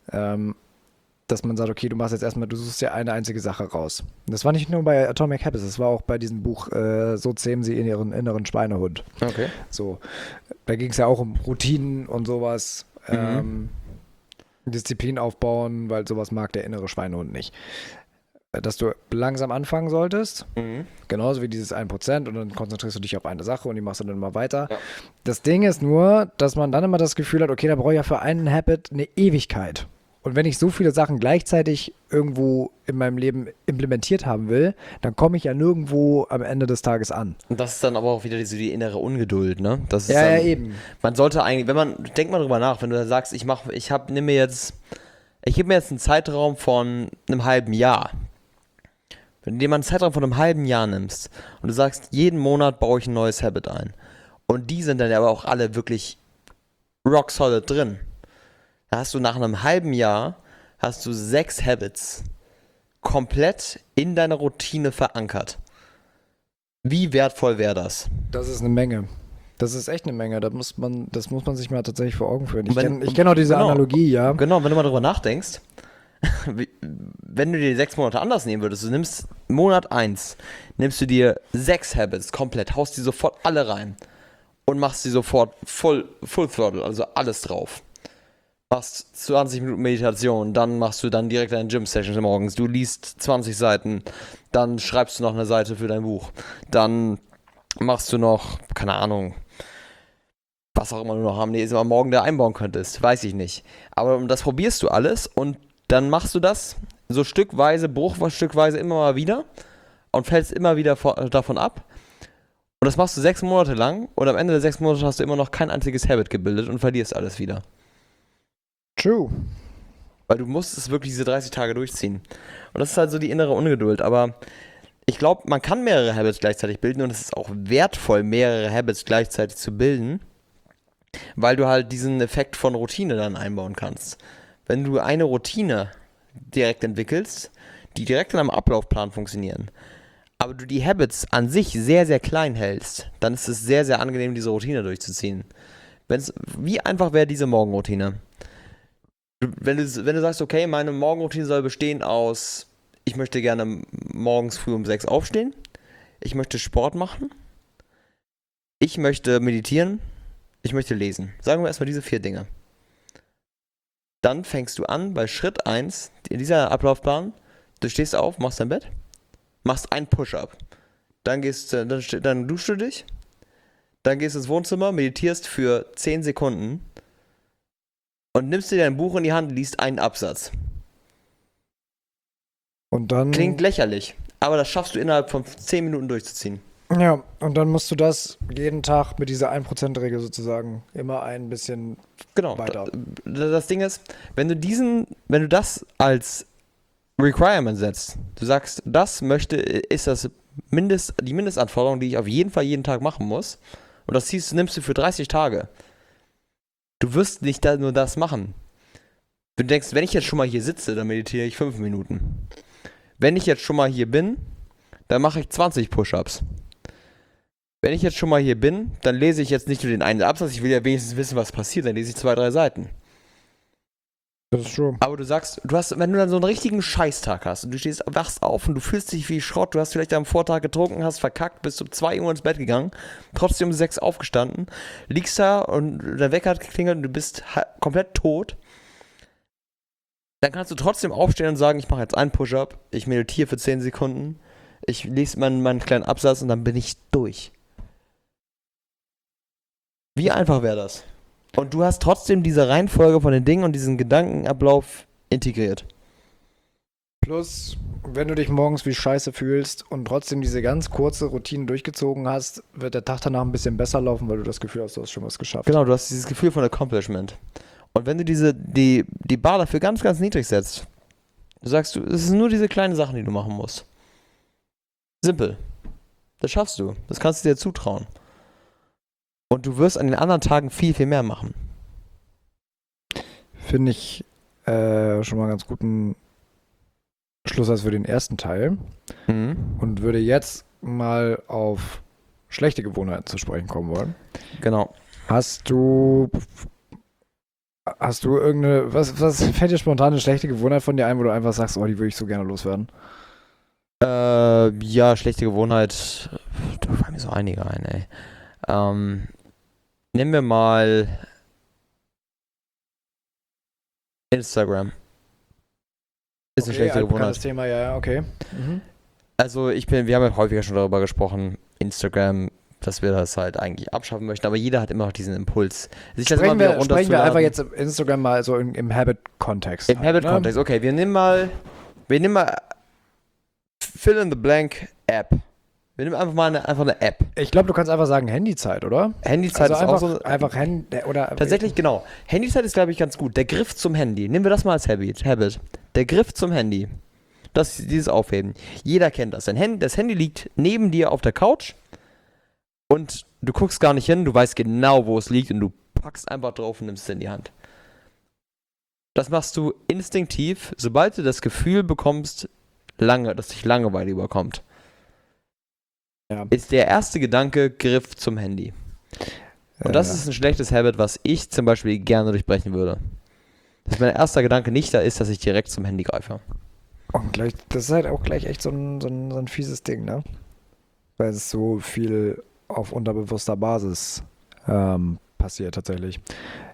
dass man sagt, okay, du machst jetzt erstmal, du suchst dir eine einzige Sache raus. Und das war nicht nur bei Atomic Habits, das war auch bei diesem Buch So zähmen sie in ihren inneren Schweinehund. Okay. So, da ging es ja auch um Routinen und sowas, Disziplin aufbauen, weil sowas mag der innere Schweinehund nicht. Dass du langsam anfangen solltest, genauso wie dieses 1% und dann konzentrierst du dich auf eine Sache und die machst du dann immer weiter. Ja. Das Ding ist nur, dass man dann immer das Gefühl hat, okay, da brauche ich ja für einen Habit eine Ewigkeit. Und wenn ich so viele Sachen gleichzeitig irgendwo in meinem Leben implementiert haben will, dann komme ich ja nirgendwo am Ende des Tages an. Und das ist dann aber auch wieder die innere Ungeduld, ne? Das ist Ja, dann, ja, eben. Man sollte eigentlich, denk mal drüber nach, wenn du da sagst, ich gebe mir jetzt einen Zeitraum von einem halben Jahr. Wenn du dir mal einen Zeitraum von einem halben Jahr nimmst und du sagst, jeden Monat baue ich ein neues Habit ein. Und die sind dann aber auch alle wirklich rock solid drin. Da hast du nach einem halben Jahr 6 Habits komplett in deiner Routine verankert. Wie wertvoll wäre das? Das ist eine Menge. Das ist echt eine Menge. Das muss man sich mal tatsächlich vor Augen führen. Wenn- Ich kenn auch diese genau. Analogie, ja. Genau, wenn du mal drüber nachdenkst, wenn du dir 6 Monate anders nehmen würdest, du nimmst Monat 1, nimmst du dir 6 Habits komplett, haust die sofort alle rein und machst die sofort Full Throttle, also alles drauf. Machst 20 Minuten Meditation, dann machst du dann direkt deine Gym-Sessions morgens, du liest 20 Seiten, dann schreibst du noch eine Seite für dein Buch, dann machst du noch, keine Ahnung, was auch immer du noch am Morgen da einbauen könntest, weiß ich nicht. Aber das probierst du alles und dann machst du das so stückweise, bruchstückweise immer mal wieder und fällst immer wieder davon ab. Und das machst du 6 Monate lang und am Ende der 6 Monate hast du immer noch kein einziges Habit gebildet und verlierst alles wieder. True. Weil du musst es wirklich diese 30 Tage durchziehen. Und das ist halt so die innere Ungeduld. Aber ich glaube, man kann mehrere Habits gleichzeitig bilden und es ist auch wertvoll, mehrere Habits gleichzeitig zu bilden, weil du halt diesen Effekt von Routine dann einbauen kannst. Wenn du eine Routine direkt entwickelst, die direkt in einem Ablaufplan funktionieren, aber du die Habits an sich sehr, sehr klein hältst, dann ist es sehr, sehr angenehm, diese Routine durchzuziehen. Wie einfach wäre diese Morgenroutine? Wenn du sagst, okay, meine Morgenroutine soll bestehen aus, ich möchte gerne morgens früh um 6 aufstehen, ich möchte Sport machen, ich möchte meditieren, ich möchte lesen. Sagen wir erstmal diese 4 Dinge. Dann fängst du an bei Schritt 1, in dieser Ablaufplan, du stehst auf, machst dein Bett, machst einen Push-Up, dann duschst du dich, dann gehst ins Wohnzimmer, meditierst für 10 Sekunden und nimmst dir dein Buch in die Hand, liest einen Absatz. Und dann. Klingt lächerlich, aber das schaffst du innerhalb von 10 Minuten durchzuziehen. Ja, und dann musst du das jeden Tag mit dieser 1%-Regel sozusagen immer ein bisschen Genau. weiter. Das Ding ist, wenn du das als Requirement setzt, du sagst, ist die Mindestanforderung, die ich auf jeden Fall jeden Tag machen muss, und das nimmst du für 30 Tage. Du wirst nicht nur das machen. Du denkst, wenn ich jetzt schon mal hier sitze, dann meditiere ich 5 Minuten. Wenn ich jetzt schon mal hier bin, dann mache ich 20 Push-Ups. Wenn ich jetzt schon mal hier bin, dann lese ich jetzt nicht nur den einen Absatz, ich will ja wenigstens wissen, was passiert, dann lese ich 2, 3 Seiten. Das ist true. Aber du sagst, wenn du dann so einen richtigen Scheißtag hast und du wachst auf und du fühlst dich wie Schrott, du hast vielleicht am Vortag getrunken, hast verkackt, bist um 2 Uhr ins Bett gegangen, trotzdem um 6 aufgestanden, liegst da und der Wecker hat geklingelt und du bist komplett tot, dann kannst du trotzdem aufstehen und sagen, ich mache jetzt einen Push-Up, ich meditiere für 10 Sekunden, ich lese meinen kleinen Absatz und dann bin ich durch. Wie einfach wäre das? Und du hast trotzdem diese Reihenfolge von den Dingen und diesen Gedankenablauf integriert. Plus, wenn du dich morgens wie scheiße fühlst und trotzdem diese ganz kurze Routine durchgezogen hast, wird der Tag danach ein bisschen besser laufen, weil du das Gefühl hast, du hast schon was geschafft. Genau, du hast dieses Gefühl von Accomplishment. Und wenn du die Bar dafür ganz, ganz niedrig setzt, du sagst, es sind nur diese kleinen Sachen, die du machen musst. Simpel. Das schaffst du. Das kannst du dir zutrauen. Und du wirst an den anderen Tagen viel, viel mehr machen. Finde ich schon mal einen ganz guten Schlusssatz für den ersten Teil. Und würde jetzt mal auf schlechte Gewohnheiten zu sprechen kommen wollen. Genau. Hast du irgendeine, was fällt dir spontan eine schlechte Gewohnheit von dir ein, wo du einfach sagst, oh, die würde ich so gerne loswerden? Ja, schlechte Gewohnheit. Da fallen mir so einige ein, ey. Nehmen wir mal Instagram. Ist eine schlechte Gewohnheit. Das Thema, ja, okay. Mhm. Also wir haben ja häufiger schon darüber gesprochen, Instagram, dass wir das halt eigentlich abschaffen möchten, aber jeder hat immer noch diesen Impuls, sich das immer wieder runterzuladen. Sprechen wir einfach jetzt Instagram mal so im Habit-Kontext. Im Habit-Kontext, okay. Wir nehmen mal Fill in the Blank App. Wir nehmen einfach mal einfach eine App. Ich glaube, du kannst einfach sagen Handyzeit, oder? Handyzeit also ist einfach, auch so. Einfach Handy, oder? Tatsächlich, genau. Handyzeit ist, glaube ich, ganz gut. Der Griff zum Handy. Nehmen wir das mal als Habit. Der Griff zum Handy. Dieses Aufheben. Jeder kennt das. Das Handy liegt neben dir auf der Couch und du guckst gar nicht hin, du weißt genau, wo es liegt und du packst einfach drauf und nimmst es in die Hand. Das machst du instinktiv, sobald du das Gefühl bekommst, dass dich Langeweile überkommt. Ja. Ist der erste Gedanke Griff zum Handy. Und das ist ein schlechtes Habit, was ich zum Beispiel gerne durchbrechen würde. Dass mein erster Gedanke nicht da ist, dass ich direkt zum Handy greife. Und das ist halt auch gleich echt so ein fieses Ding, ne? Weil es so viel auf unterbewusster Basis passiert tatsächlich.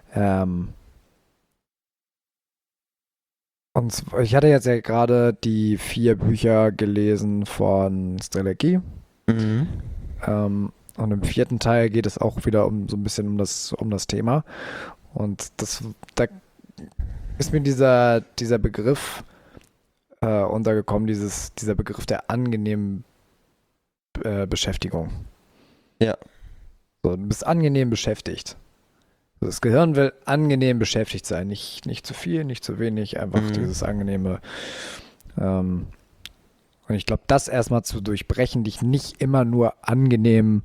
Und ich hatte jetzt ja gerade die 4 Bücher gelesen von Strelecki. Mhm. Und im 4. Teil geht es auch wieder so ein bisschen um das Thema. Und da ist mir dieser Begriff untergekommen, dieser Begriff der angenehmen Beschäftigung. Ja. So, du bist angenehm beschäftigt. Das Gehirn will angenehm beschäftigt sein. Nicht zu viel, nicht zu wenig, einfach dieses angenehme. Und ich glaube, das erstmal zu durchbrechen, dich nicht immer nur angenehm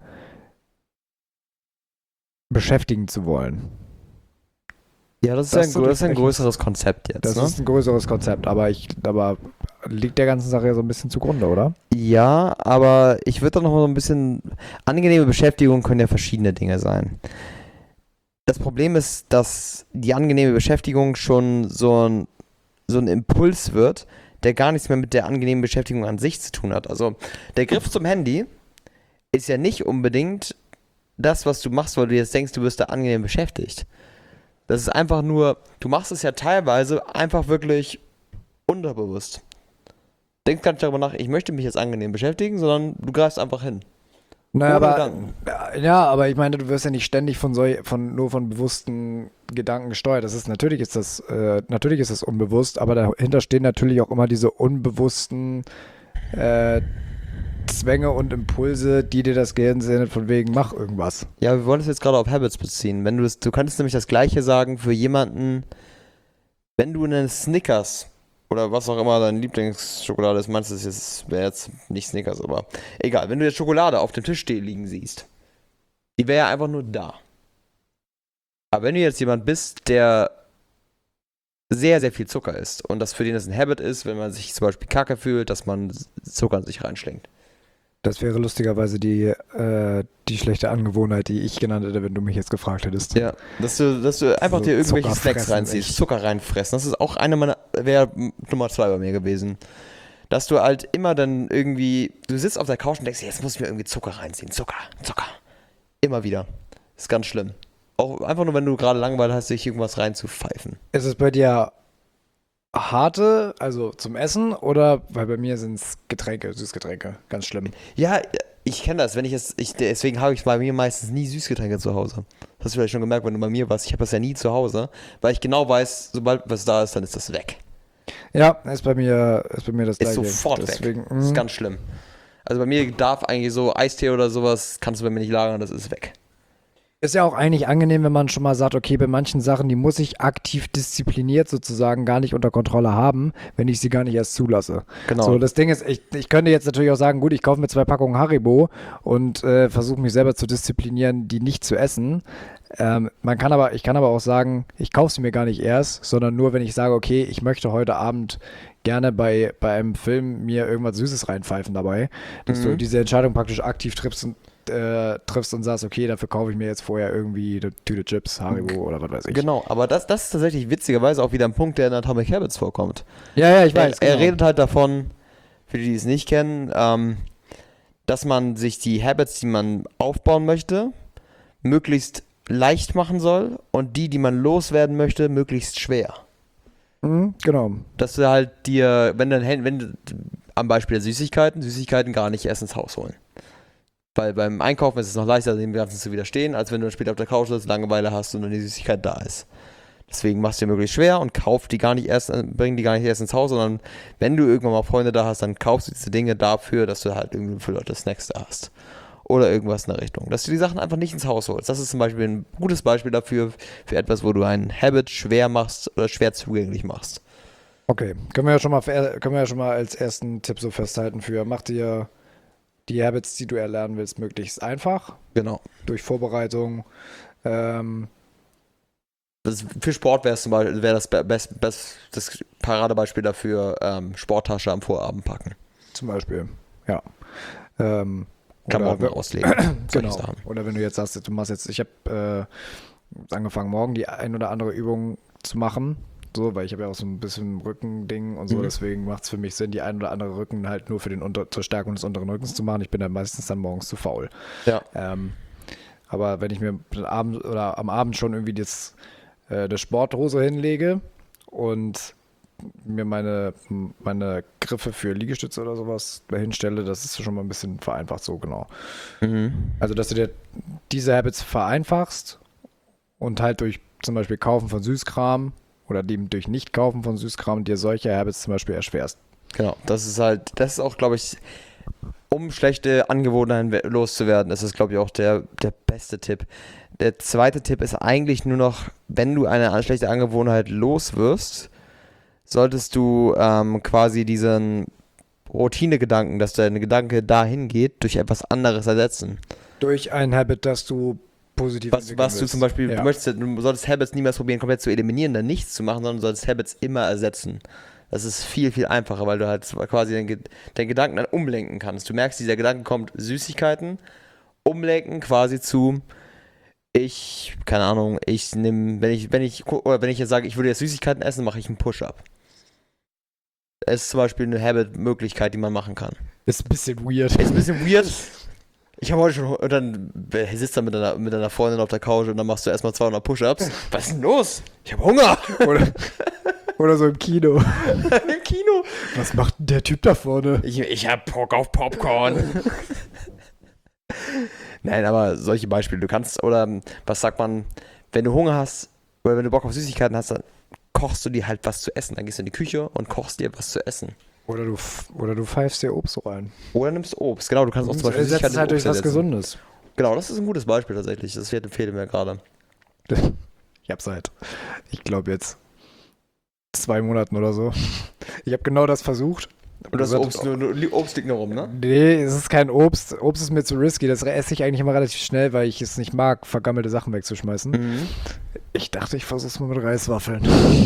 beschäftigen zu wollen. Ja, das ist ein größeres Konzept jetzt. Das ist ein größeres Konzept, aber liegt der ganzen Sache ja so ein bisschen zugrunde, oder? Ja, aber ich würde da noch mal so ein bisschen, angenehme Beschäftigung können ja verschiedene Dinge sein. Das Problem ist, dass die angenehme Beschäftigung schon so ein Impuls wird, der gar nichts mehr mit der angenehmen Beschäftigung an sich zu tun hat. Also der Griff zum Handy ist ja nicht unbedingt das, was du machst, weil du jetzt denkst, du wirst da angenehm beschäftigt. Das ist einfach nur, du machst es ja teilweise einfach wirklich unterbewusst. Denk gar nicht darüber nach, ich möchte mich jetzt angenehm beschäftigen, sondern du greifst einfach hin. Naja, aber ich meine, du wirst ja nicht ständig nur von bewussten Gedanken gesteuert. Natürlich ist das unbewusst, aber dahinter stehen natürlich auch immer diese unbewussten Zwänge und Impulse, die dir das Gehirn sendet, von wegen, mach irgendwas. Ja, wir wollen es jetzt gerade auf Habits beziehen. Du könntest nämlich das Gleiche sagen für jemanden, wenn du einen Snickers oder was auch immer deine Lieblingsschokolade ist, meinst du, wäre jetzt nicht Snickers, aber egal, wenn du jetzt Schokolade auf dem Tisch liegen siehst, die wäre ja einfach nur da. Aber wenn du jetzt jemand bist, der sehr, sehr viel Zucker isst und das für den das ein Habit ist, wenn man sich zum Beispiel kacke fühlt, dass man Zucker in sich reinschlingt. Das wäre lustigerweise die schlechte Angewohnheit, die ich genannt hätte, wenn du mich jetzt gefragt hättest. Ja, dass du einfach dir irgendwelche Snacks reinziehst, Zucker reinfressen. Das ist auch wäre Nummer 2 bei mir gewesen. Dass du halt immer dann irgendwie, du sitzt auf der Couch und denkst, jetzt muss ich mir irgendwie Zucker reinziehen. Zucker. Immer wieder. Das ist ganz schlimm. Auch einfach nur, wenn du gerade Langeweile hast, sich irgendwas reinzupfeifen. Ist es bei dir harte, also zum Essen, oder, weil bei mir sind es Süßgetränke, ganz schlimm. Ja, Ich kenne das, wenn ich jetzt, deswegen habe ich bei mir meistens nie Süßgetränke zu Hause. Das hast du vielleicht schon gemerkt, wenn du bei mir warst. Ich habe das ja nie zu Hause, weil ich genau weiß, sobald was da ist, dann ist das weg. Ja, ist bei mir das Ist Gleiche. sofort Deswegen, weg. Das ist ganz schlimm. Also bei mir darf eigentlich so Eistee oder sowas, kannst du bei mir nicht lagern, das ist weg. ist ja auch eigentlich angenehm, wenn man schon mal sagt, okay, bei manchen Sachen, die muss ich aktiv diszipliniert sozusagen gar nicht unter Kontrolle haben, wenn ich sie gar nicht erst zulasse. Genau. So, das Ding ist, ich könnte jetzt natürlich auch sagen, gut, ich kaufe mir 2 Packungen Haribo und versuche mich selber zu disziplinieren, die nicht zu essen. Ich kann aber auch sagen, ich kaufe sie mir gar nicht erst, sondern nur, wenn ich sage, okay, ich möchte heute Abend gerne bei einem Film mir irgendwas Süßes reinpfeifen dabei, dass du diese Entscheidung praktisch aktiv triffst und sagst, okay, dafür kaufe ich mir jetzt vorher irgendwie eine Tüte Chips, Haribo oder was weiß ich. Genau, aber das ist tatsächlich witzigerweise auch wieder ein Punkt, der in Atomic Habits vorkommt. Ja, ich weiß. Er redet halt davon, für die, die es nicht kennen, dass man sich die Habits, die man aufbauen möchte, möglichst leicht machen soll und die man loswerden möchte, möglichst schwer. Genau. Dass du halt dir, wenn du am Beispiel der Süßigkeiten gar nicht erst ins Haus holen. Weil beim Einkaufen ist es noch leichter, dem Ganzen zu widerstehen, als wenn du später auf der Couch sitzt, Langeweile hast und dann die Süßigkeit da ist. Deswegen machst du dir möglichst schwer und bring die gar nicht erst ins Haus, sondern wenn du irgendwann mal Freunde da hast, dann kaufst du diese Dinge dafür, dass du halt irgendwie für Leute Snacks da hast. Oder irgendwas in der Richtung. Dass du die Sachen einfach nicht ins Haus holst. Das ist zum Beispiel ein gutes Beispiel dafür, für etwas, wo du ein Habit schwer machst oder schwer zugänglich machst. Okay, können wir ja schon mal als ersten Tipp so festhalten mach dir die Habits, die du erlernen willst, möglichst einfach. Genau. Durch Vorbereitung. Für Sport wäre das Paradebeispiel dafür, Sporttasche am Vorabend packen. Zum Beispiel, ja. Klamotten auslegen. Genau. Oder wenn du jetzt sagst, ich habe angefangen, morgen die ein oder andere Übung zu machen. So, weil ich habe ja auch so ein bisschen Rückending und so, deswegen macht es für mich Sinn, die ein oder andere Rücken halt nur zur Stärkung des unteren Rückens zu machen. Ich bin dann meistens morgens zu faul. Ja. Aber wenn ich mir am Abend schon irgendwie eine Sporthose hinlege und mir meine Griffe für Liegestütze oder sowas hinstelle, das ist schon mal ein bisschen vereinfacht so, genau. Also, dass du dir diese Habits vereinfachst und halt durch zum Beispiel Kaufen von Süßkram oder dem durch Nicht-Kaufen von Süßkram dir solche Habits zum Beispiel erschwerst. Genau, das ist auch, glaube ich, um schlechte Angewohnheiten loszuwerden, ist es, glaube ich, auch der beste Tipp. Der zweite Tipp ist eigentlich nur noch, wenn du eine schlechte Angewohnheit loswirst, solltest du quasi diesen Routinegedanken, dass dein Gedanke dahin geht, durch etwas anderes ersetzen. Durch ein Habit, das du positiv was du zum Beispiel, ja. du solltest Habits niemals probieren, komplett zu eliminieren, dann nichts zu machen, sondern du solltest Habits immer ersetzen. Das ist viel, viel einfacher, weil du halt quasi deinen Gedanken dann umlenken kannst. Du merkst, dieser Gedanke kommt Süßigkeiten, umlenken quasi zu keine Ahnung, wenn ich jetzt sage, ich würde jetzt Süßigkeiten essen, mache ich einen Push-Up. Das ist zum Beispiel eine Habit-Möglichkeit, die man machen kann. Ist ein bisschen weird. Ist ein bisschen weird. Ich habe heute schon, und dann sitzt du mit deiner Freundin auf der Couch und dann machst du erstmal 200 Push-Ups. Was ist denn los? Ich habe Hunger. Oder so im Kino. Im Kino? Was macht denn der Typ da vorne? Ich hab Bock auf Popcorn. Nein, aber solche Beispiele. Du kannst, oder was sagt man, wenn du Hunger hast oder wenn du Bock auf Süßigkeiten hast, dann kochst du dir halt was zu essen. Dann gehst du in die Küche und kochst dir was zu essen. Oder du pfeifst dir Obst rein. Oder nimmst Obst. Genau, du kannst auch zum Beispiel Süßigkeiten halt durch was Gesundes. Genau, das ist ein gutes Beispiel tatsächlich. Das fehlt mir gerade. Ich habe ich glaube jetzt 2 Monaten oder so. Ich habe genau das versucht. Und das Obst liegt nur rum, ne? Nee, es ist kein Obst. Obst ist mir zu risky. Das esse ich eigentlich immer relativ schnell, weil ich es nicht mag, vergammelte Sachen wegzuschmeißen. Ich dachte, ich versuch's mal mit Reiswaffeln.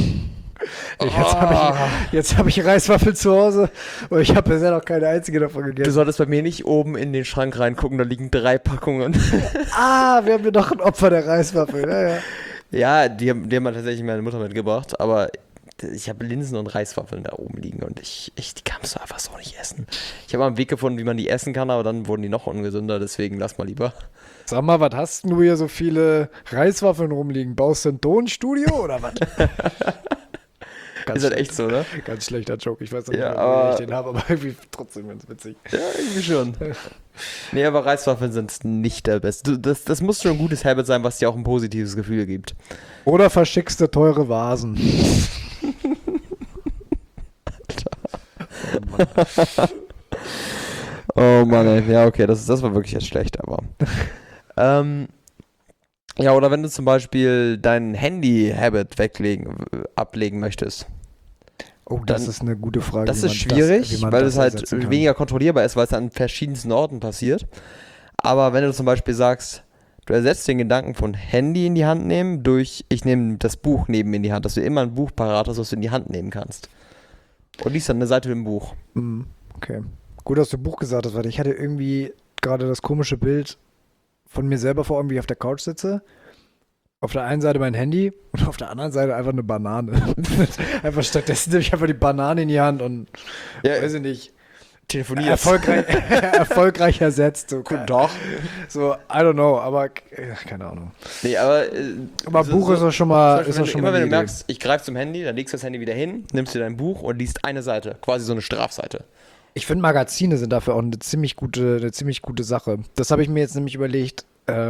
Jetzt hab ich Reiswaffeln zu Hause und ich habe bisher noch keine einzige davon gegessen. Du solltest bei mir nicht oben in den Schrank reingucken, da liegen 3 Packungen. Wir haben ja doch ein Opfer der Reiswaffeln. Ja. Ja, die haben tatsächlich meine Mutter mitgebracht, aber ich habe Linsen und Reiswaffeln da oben liegen und die kannst du einfach so nicht essen. Ich habe mal einen Weg gefunden, wie man die essen kann, aber dann wurden die noch ungesünder, deswegen lass mal lieber. Sag mal, was hast du hier so viele Reiswaffeln rumliegen? Baust du ein Tonstudio oder was? Ganz Ist halt schlecht. echt so, ne? Ganz schlechter Joke. Ich weiß noch Ja, nicht, mehr, woher aber- ich den habe, aber irgendwie trotzdem ganz witzig. Ja, irgendwie schon. Nee, aber Reiswaffeln sind nicht der Beste. Das muss schon ein gutes Habit sein, was dir auch ein positives Gefühl gibt. Oder verschickst du teure Vasen. Oh Mann, ey. Ja, okay, das war wirklich jetzt schlecht, aber. Ja, oder wenn du zum Beispiel dein Handy-Habit ablegen möchtest. Oh, das Dann- ist eine gute Frage. Das wie ist man schwierig, wie man weil das es halt ersetzen kann. weniger kontrollierbar ist, weil es an verschiedensten Orten passiert. Aber wenn du zum Beispiel sagst, du ersetzt den Gedanken von Handy in die Hand nehmen durch, ich nehme das Buch neben mir in die Hand, dass du immer ein Buch parat hast, was du in die Hand nehmen kannst. Und liest dann eine Seite im Buch. Okay. Gut, dass du Buch gesagt hast, weil ich hatte irgendwie gerade das komische Bild von mir selber vor Augen, wie ich auf der Couch sitze. Auf der einen Seite mein Handy und auf der anderen Seite einfach eine Banane. Einfach stattdessen nehme ich einfach die Banane in die Hand und Ja, weiß ich nicht, telefoniert. erfolgreich ersetzt. So, Doch. so, I don't know, aber keine Ahnung. Nee, aber. Aber Buch ist doch schon mal, zum Beispiel, ist doch schon immer mal wenn die du Idee. merkst, ich greife zum Handy, dann legst du das Handy wieder hin, nimmst dir dein Buch und liest eine Seite. Quasi so eine Strafseite. Ich finde, Magazine sind dafür auch eine ziemlich gute Sache. Das habe ich mir jetzt nämlich überlegt.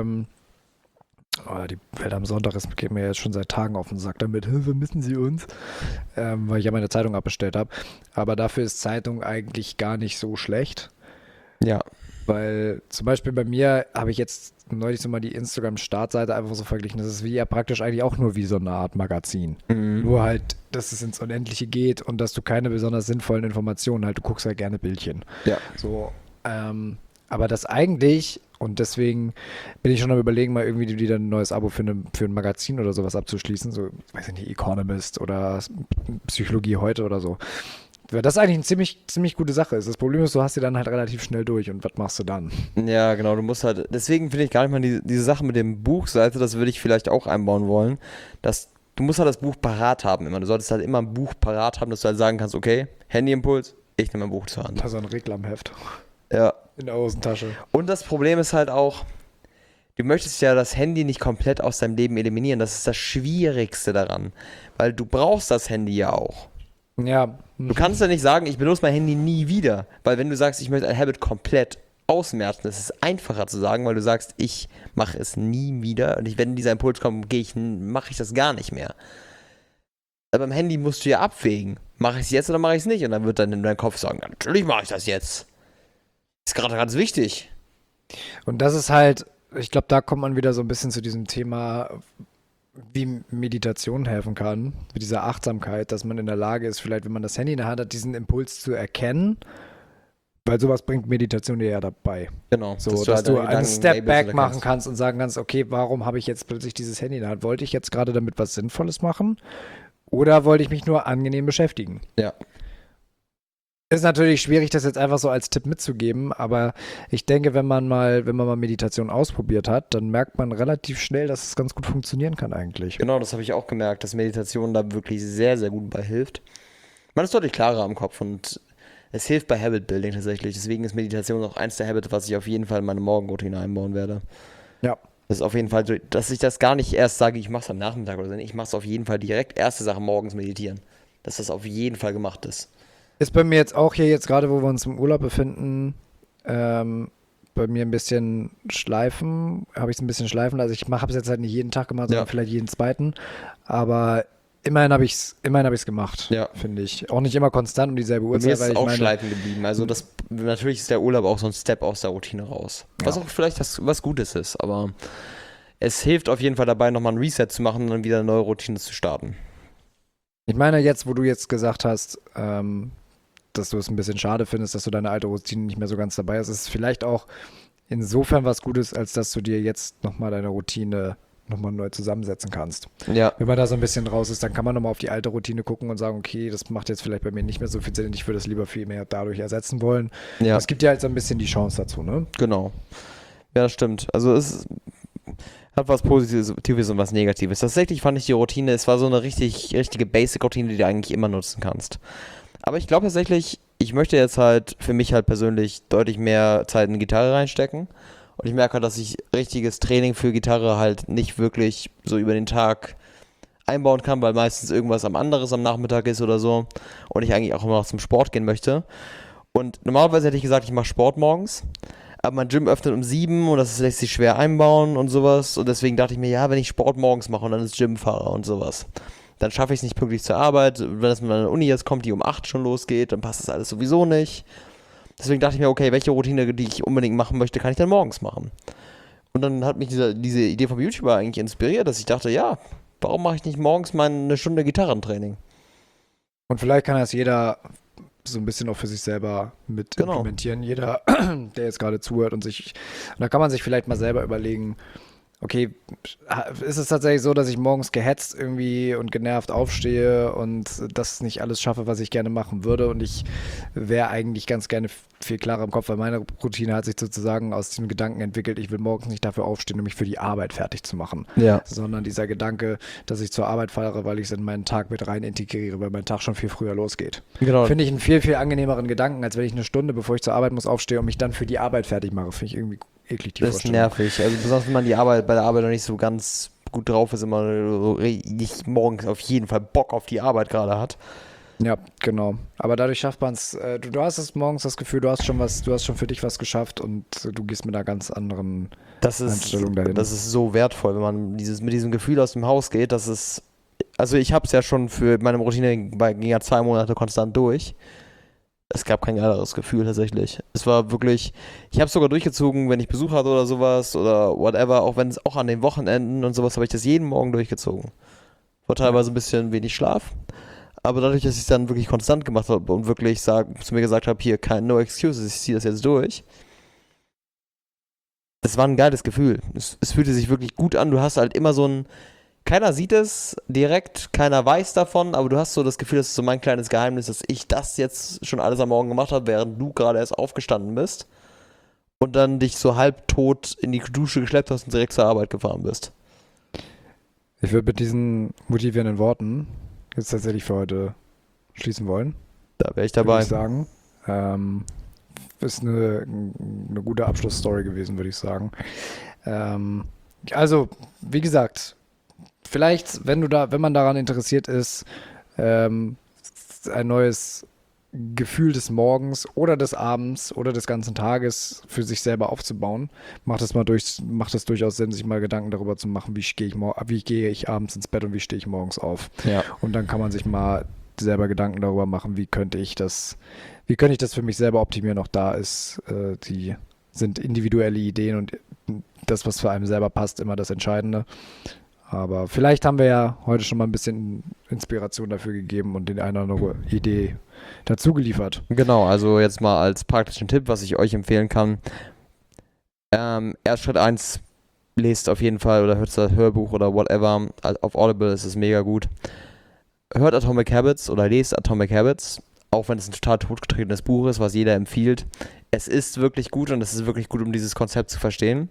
Die Welt am Sonntag geht mir jetzt schon seit Tagen auf den Sack damit. Vermissen Sie uns? Weil ich ja meine Zeitung abbestellt habe. Aber dafür ist Zeitung eigentlich gar nicht so schlecht. Ja. Weil zum Beispiel bei mir habe ich jetzt neulich so mal die Instagram-Startseite einfach so verglichen. Das ist wie ja praktisch eigentlich auch nur wie so eine Art Magazin. Nur halt, dass es ins Unendliche geht und dass du keine besonders sinnvollen Informationen halt, du guckst halt gerne Bildchen. Ja. So, aber das eigentlich, und deswegen bin ich schon am Überlegen, mal irgendwie wieder ein neues Abo für ein Magazin oder sowas abzuschließen. So, weiß ich nicht, Economist oder Psychologie heute oder so. Weil das eigentlich eine ziemlich gute Sache ist. Das Problem ist, du hast sie dann halt relativ schnell durch und was machst du dann? Ja, genau, du musst halt, deswegen finde ich gar nicht mal diese Sache mit dem Buchseite, das würde ich vielleicht auch einbauen wollen, dass du musst halt das Buch parat haben immer. Du solltest halt immer ein Buch parat haben, dass du halt sagen kannst, okay, Handyimpuls, ich nehme ein Buch zur Hand. Da so ein Reklamheft Ja. in der Hosentasche. Und das Problem ist halt auch, du möchtest ja das Handy nicht komplett aus deinem Leben eliminieren. Das ist das Schwierigste daran, weil du brauchst das Handy ja auch. Ja, Du kannst ja nicht sagen, ich benutze mein Handy nie wieder, weil wenn du sagst, ich möchte ein Habit komplett ausmerzen, ist es einfacher zu sagen, weil du sagst, ich mache es nie wieder und wenn dieser Impuls kommt, mache ich das gar nicht mehr. Aber beim Handy musst du ja abwägen, mache ich es jetzt oder mache ich es nicht? Und dann wird dann in deinem Kopf sagen, ja, natürlich mache ich das jetzt. Ist gerade ganz wichtig. und das ist halt, ich glaube, da kommt man wieder so ein bisschen zu diesem Thema, wie Meditation helfen kann, mit dieser Achtsamkeit, dass man in der Lage ist, vielleicht, wenn man das Handy in der Hand hat, diesen Impuls zu erkennen, weil sowas bringt Meditation dir ja dabei. Genau. So, dass dass du halt deine einen Gedanken Step labeln Back oder machen kannst und sagen kannst, okay, warum habe ich jetzt plötzlich dieses Handy in der Hand? Wollte ich jetzt gerade damit was Sinnvolles machen? Oder wollte ich mich nur angenehm beschäftigen? Ja. Ist natürlich schwierig, das jetzt einfach so als Tipp mitzugeben, aber ich denke, wenn man mal Meditation ausprobiert hat, dann merkt man relativ schnell, dass es ganz gut funktionieren kann eigentlich. Genau, das habe ich auch gemerkt, dass Meditation da wirklich sehr, sehr gut bei hilft. Man ist deutlich klarer am Kopf und es hilft bei Habit Building tatsächlich. Deswegen ist Meditation auch eins der Habits, was ich auf jeden Fall in meine Morgenroutine einbauen werde. Ja. Das ist auf jeden Fall so, dass ich das gar nicht erst sage, ich mache es am Nachmittag oder so. Ich mache es auf jeden Fall direkt, erste Sache morgens meditieren. Dass das auf jeden Fall gemacht ist. Ist bei mir jetzt auch hier, jetzt gerade wo wir uns im Urlaub befinden, bei mir ein bisschen schleifen, habe ich es ein bisschen schleifen lassen. Ich habe es jetzt halt nicht jeden Tag gemacht, sondern Ja. vielleicht jeden zweiten, aber immerhin habe ich es gemacht, Ja. finde ich. Auch nicht immer konstant um dieselbe Bei mir Uhrzeit, ist weil es ich auch meine, schleifen geblieben. Also natürlich ist der Urlaub auch so ein Step aus der Routine raus. Was Ja. auch vielleicht was Gutes ist, aber es hilft auf jeden Fall dabei, nochmal ein Reset zu machen und dann wieder eine neue Routine zu starten. ich meine jetzt, wo du jetzt gesagt hast, dass du es ein bisschen schade findest, dass du deine alte Routine nicht mehr so ganz dabei hast, ist es vielleicht auch insofern was Gutes, als dass du dir jetzt nochmal deine Routine nochmal neu zusammensetzen kannst. Ja, Wenn man da so ein bisschen raus ist, dann kann man nochmal auf die alte Routine gucken und sagen, okay, das macht jetzt vielleicht bei mir nicht mehr so viel Sinn, ich würde es lieber viel mehr dadurch ersetzen wollen. ja, Es gibt ja jetzt so ein bisschen die Chance dazu, ne? genau. Ja, das stimmt. Also es hat was Positives und was Negatives. Tatsächlich fand ich die Routine, es war so eine richtige Basic-Routine, die du eigentlich immer nutzen kannst. Aber ich glaube tatsächlich, ich möchte jetzt halt für mich halt persönlich deutlich mehr Zeit in Gitarre reinstecken. Und ich merke halt, dass ich richtiges Training für Gitarre halt nicht wirklich so über den Tag einbauen kann, weil meistens irgendwas anderes am Nachmittag ist oder so und ich eigentlich auch immer noch zum Sport gehen möchte. Und normalerweise hätte ich gesagt, ich mache Sport morgens, aber mein Gym öffnet um 7 und das lässt sich schwer einbauen und sowas und deswegen dachte ich mir, ja, wenn ich Sport morgens mache und dann ins Gym fahre und sowas, dann schaffe ich es nicht pünktlich zur Arbeit. Wenn das mit meiner Uni jetzt kommt, die um 8 schon losgeht, dann passt das alles sowieso nicht. Deswegen dachte ich mir, okay, welche Routine, die ich unbedingt machen möchte, kann ich dann morgens machen? Und dann hat mich diese Idee vom YouTuber eigentlich inspiriert, dass ich dachte, ja, warum mache ich nicht morgens mal eine Stunde Gitarrentraining? Und vielleicht kann das jeder so ein bisschen auch für sich selber mit Genau. implementieren. Jeder, der jetzt gerade zuhört und da kann man sich vielleicht mal selber überlegen, okay, ist es tatsächlich so, dass ich morgens gehetzt irgendwie und genervt aufstehe und das nicht alles schaffe, was ich gerne machen würde und ich wäre eigentlich ganz gerne viel klarer im Kopf, weil meine Routine hat sich sozusagen aus dem Gedanken entwickelt, ich will morgens nicht dafür aufstehen, um mich für die Arbeit fertig zu machen, Ja. sondern dieser Gedanke, dass ich zur Arbeit fahre, weil ich es in meinen Tag mit rein integriere, weil mein Tag schon viel früher losgeht. Genau. Finde ich einen viel, viel angenehmeren Gedanken, als wenn ich eine Stunde, bevor ich zur Arbeit muss, aufstehe und mich dann für die Arbeit fertig mache. Finde ich irgendwie eklig, die Das ist Vorstellung. nervig. Also besonders wenn man bei der Arbeit noch nicht so ganz gut drauf ist, immer so nicht morgens auf jeden Fall Bock auf die Arbeit gerade hat. Ja, genau. Aber dadurch schafft man es. Du hast es morgens das Gefühl, du hast schon für dich was geschafft und du gehst mit einer ganz anderen Einstellung dahin. Das ist so wertvoll, wenn man mit diesem Gefühl aus dem Haus geht, also ich habe es ja schon für meine Routine ging ja 2 Monate konstant durch. Es gab kein geileres Gefühl tatsächlich. Es war wirklich, ich habe es sogar durchgezogen, wenn ich Besuch hatte oder sowas oder whatever, auch wenn es auch an den Wochenenden und sowas, habe ich das jeden Morgen durchgezogen. War teilweise ein bisschen wenig Schlaf, aber dadurch, dass ich es dann wirklich konstant gemacht habe und wirklich zu mir gesagt habe, hier, no excuses, ich ziehe das jetzt durch. Das war ein geiles Gefühl. Es fühlte sich wirklich gut an. Du hast halt immer keiner sieht es direkt, keiner weiß davon, aber du hast so das Gefühl, das ist so mein kleines Geheimnis, dass ich das jetzt schon alles am Morgen gemacht habe, während du gerade erst aufgestanden bist und dann dich so halbtot in die Dusche geschleppt hast und direkt zur Arbeit gefahren bist. Ich würde mit diesen motivierenden Worten jetzt tatsächlich für heute schließen wollen. Da wäre ich Würde dabei. ich sagen. Ist eine gute Abschlussstory gewesen, würde ich sagen. Also, wie gesagt, vielleicht, wenn man daran interessiert ist, ein neues Gefühl des Morgens oder des Abends oder des ganzen Tages für sich selber aufzubauen, macht es durchaus Sinn, sich mal Gedanken darüber zu machen, wie gehe ich abends ins Bett und wie stehe ich morgens auf. Ja. Und dann kann man sich mal selber Gedanken darüber machen, wie könnte ich das für mich selber optimieren. Auch da die sind individuelle Ideen und das, was für einen selber passt, immer das Entscheidende. Aber vielleicht haben wir ja heute schon mal ein bisschen Inspiration dafür gegeben und den eine oder andere Idee dazu geliefert. Genau, also jetzt mal als praktischen Tipp, was ich euch empfehlen kann. Erst Schritt 1, lest auf jeden Fall oder hört das Hörbuch oder whatever. Auf Audible ist es mega gut. Hört Atomic Habits oder lest Atomic Habits, auch wenn es ein total totgetretenes Buch ist, was jeder empfiehlt. Es ist wirklich gut und es ist wirklich gut, um dieses Konzept zu verstehen.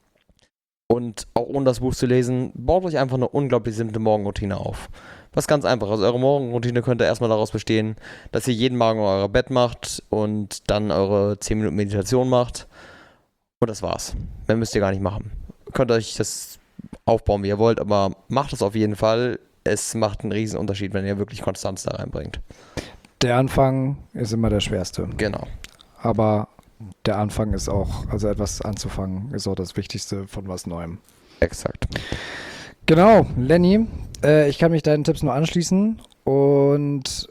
Und auch ohne das Buch zu lesen, baut euch einfach eine unglaublich simple Morgenroutine auf. Was ganz einfach. Also eure Morgenroutine könnte erstmal daraus bestehen, dass ihr jeden Morgen euer Bett macht und dann eure 10 Minuten Meditation macht. Und das war's. Mehr müsst ihr gar nicht machen. Ihr könnt euch das aufbauen, wie ihr wollt, aber macht es auf jeden Fall. Es macht einen riesen Unterschied, wenn ihr wirklich Konstanz da reinbringt. Der Anfang ist immer der schwerste. Genau. Aber der Anfang ist auch, also etwas anzufangen, ist auch das Wichtigste von was Neuem. Exakt. Genau, Lenny, ich kann mich deinen Tipps nur anschließen und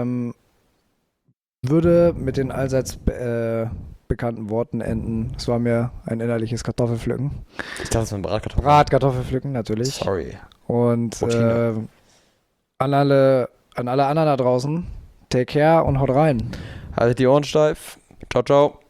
würde mit den allseits bekannten Worten enden. Es war mir ein innerliches Kartoffelpflücken. Ich dachte, es war ein Bratkartoffel. Bratkartoffelpflücken, natürlich. Sorry. Und Routine. an alle anderen da draußen, take care und haut rein. Haltet die Ohren steif. Ciao, ciao.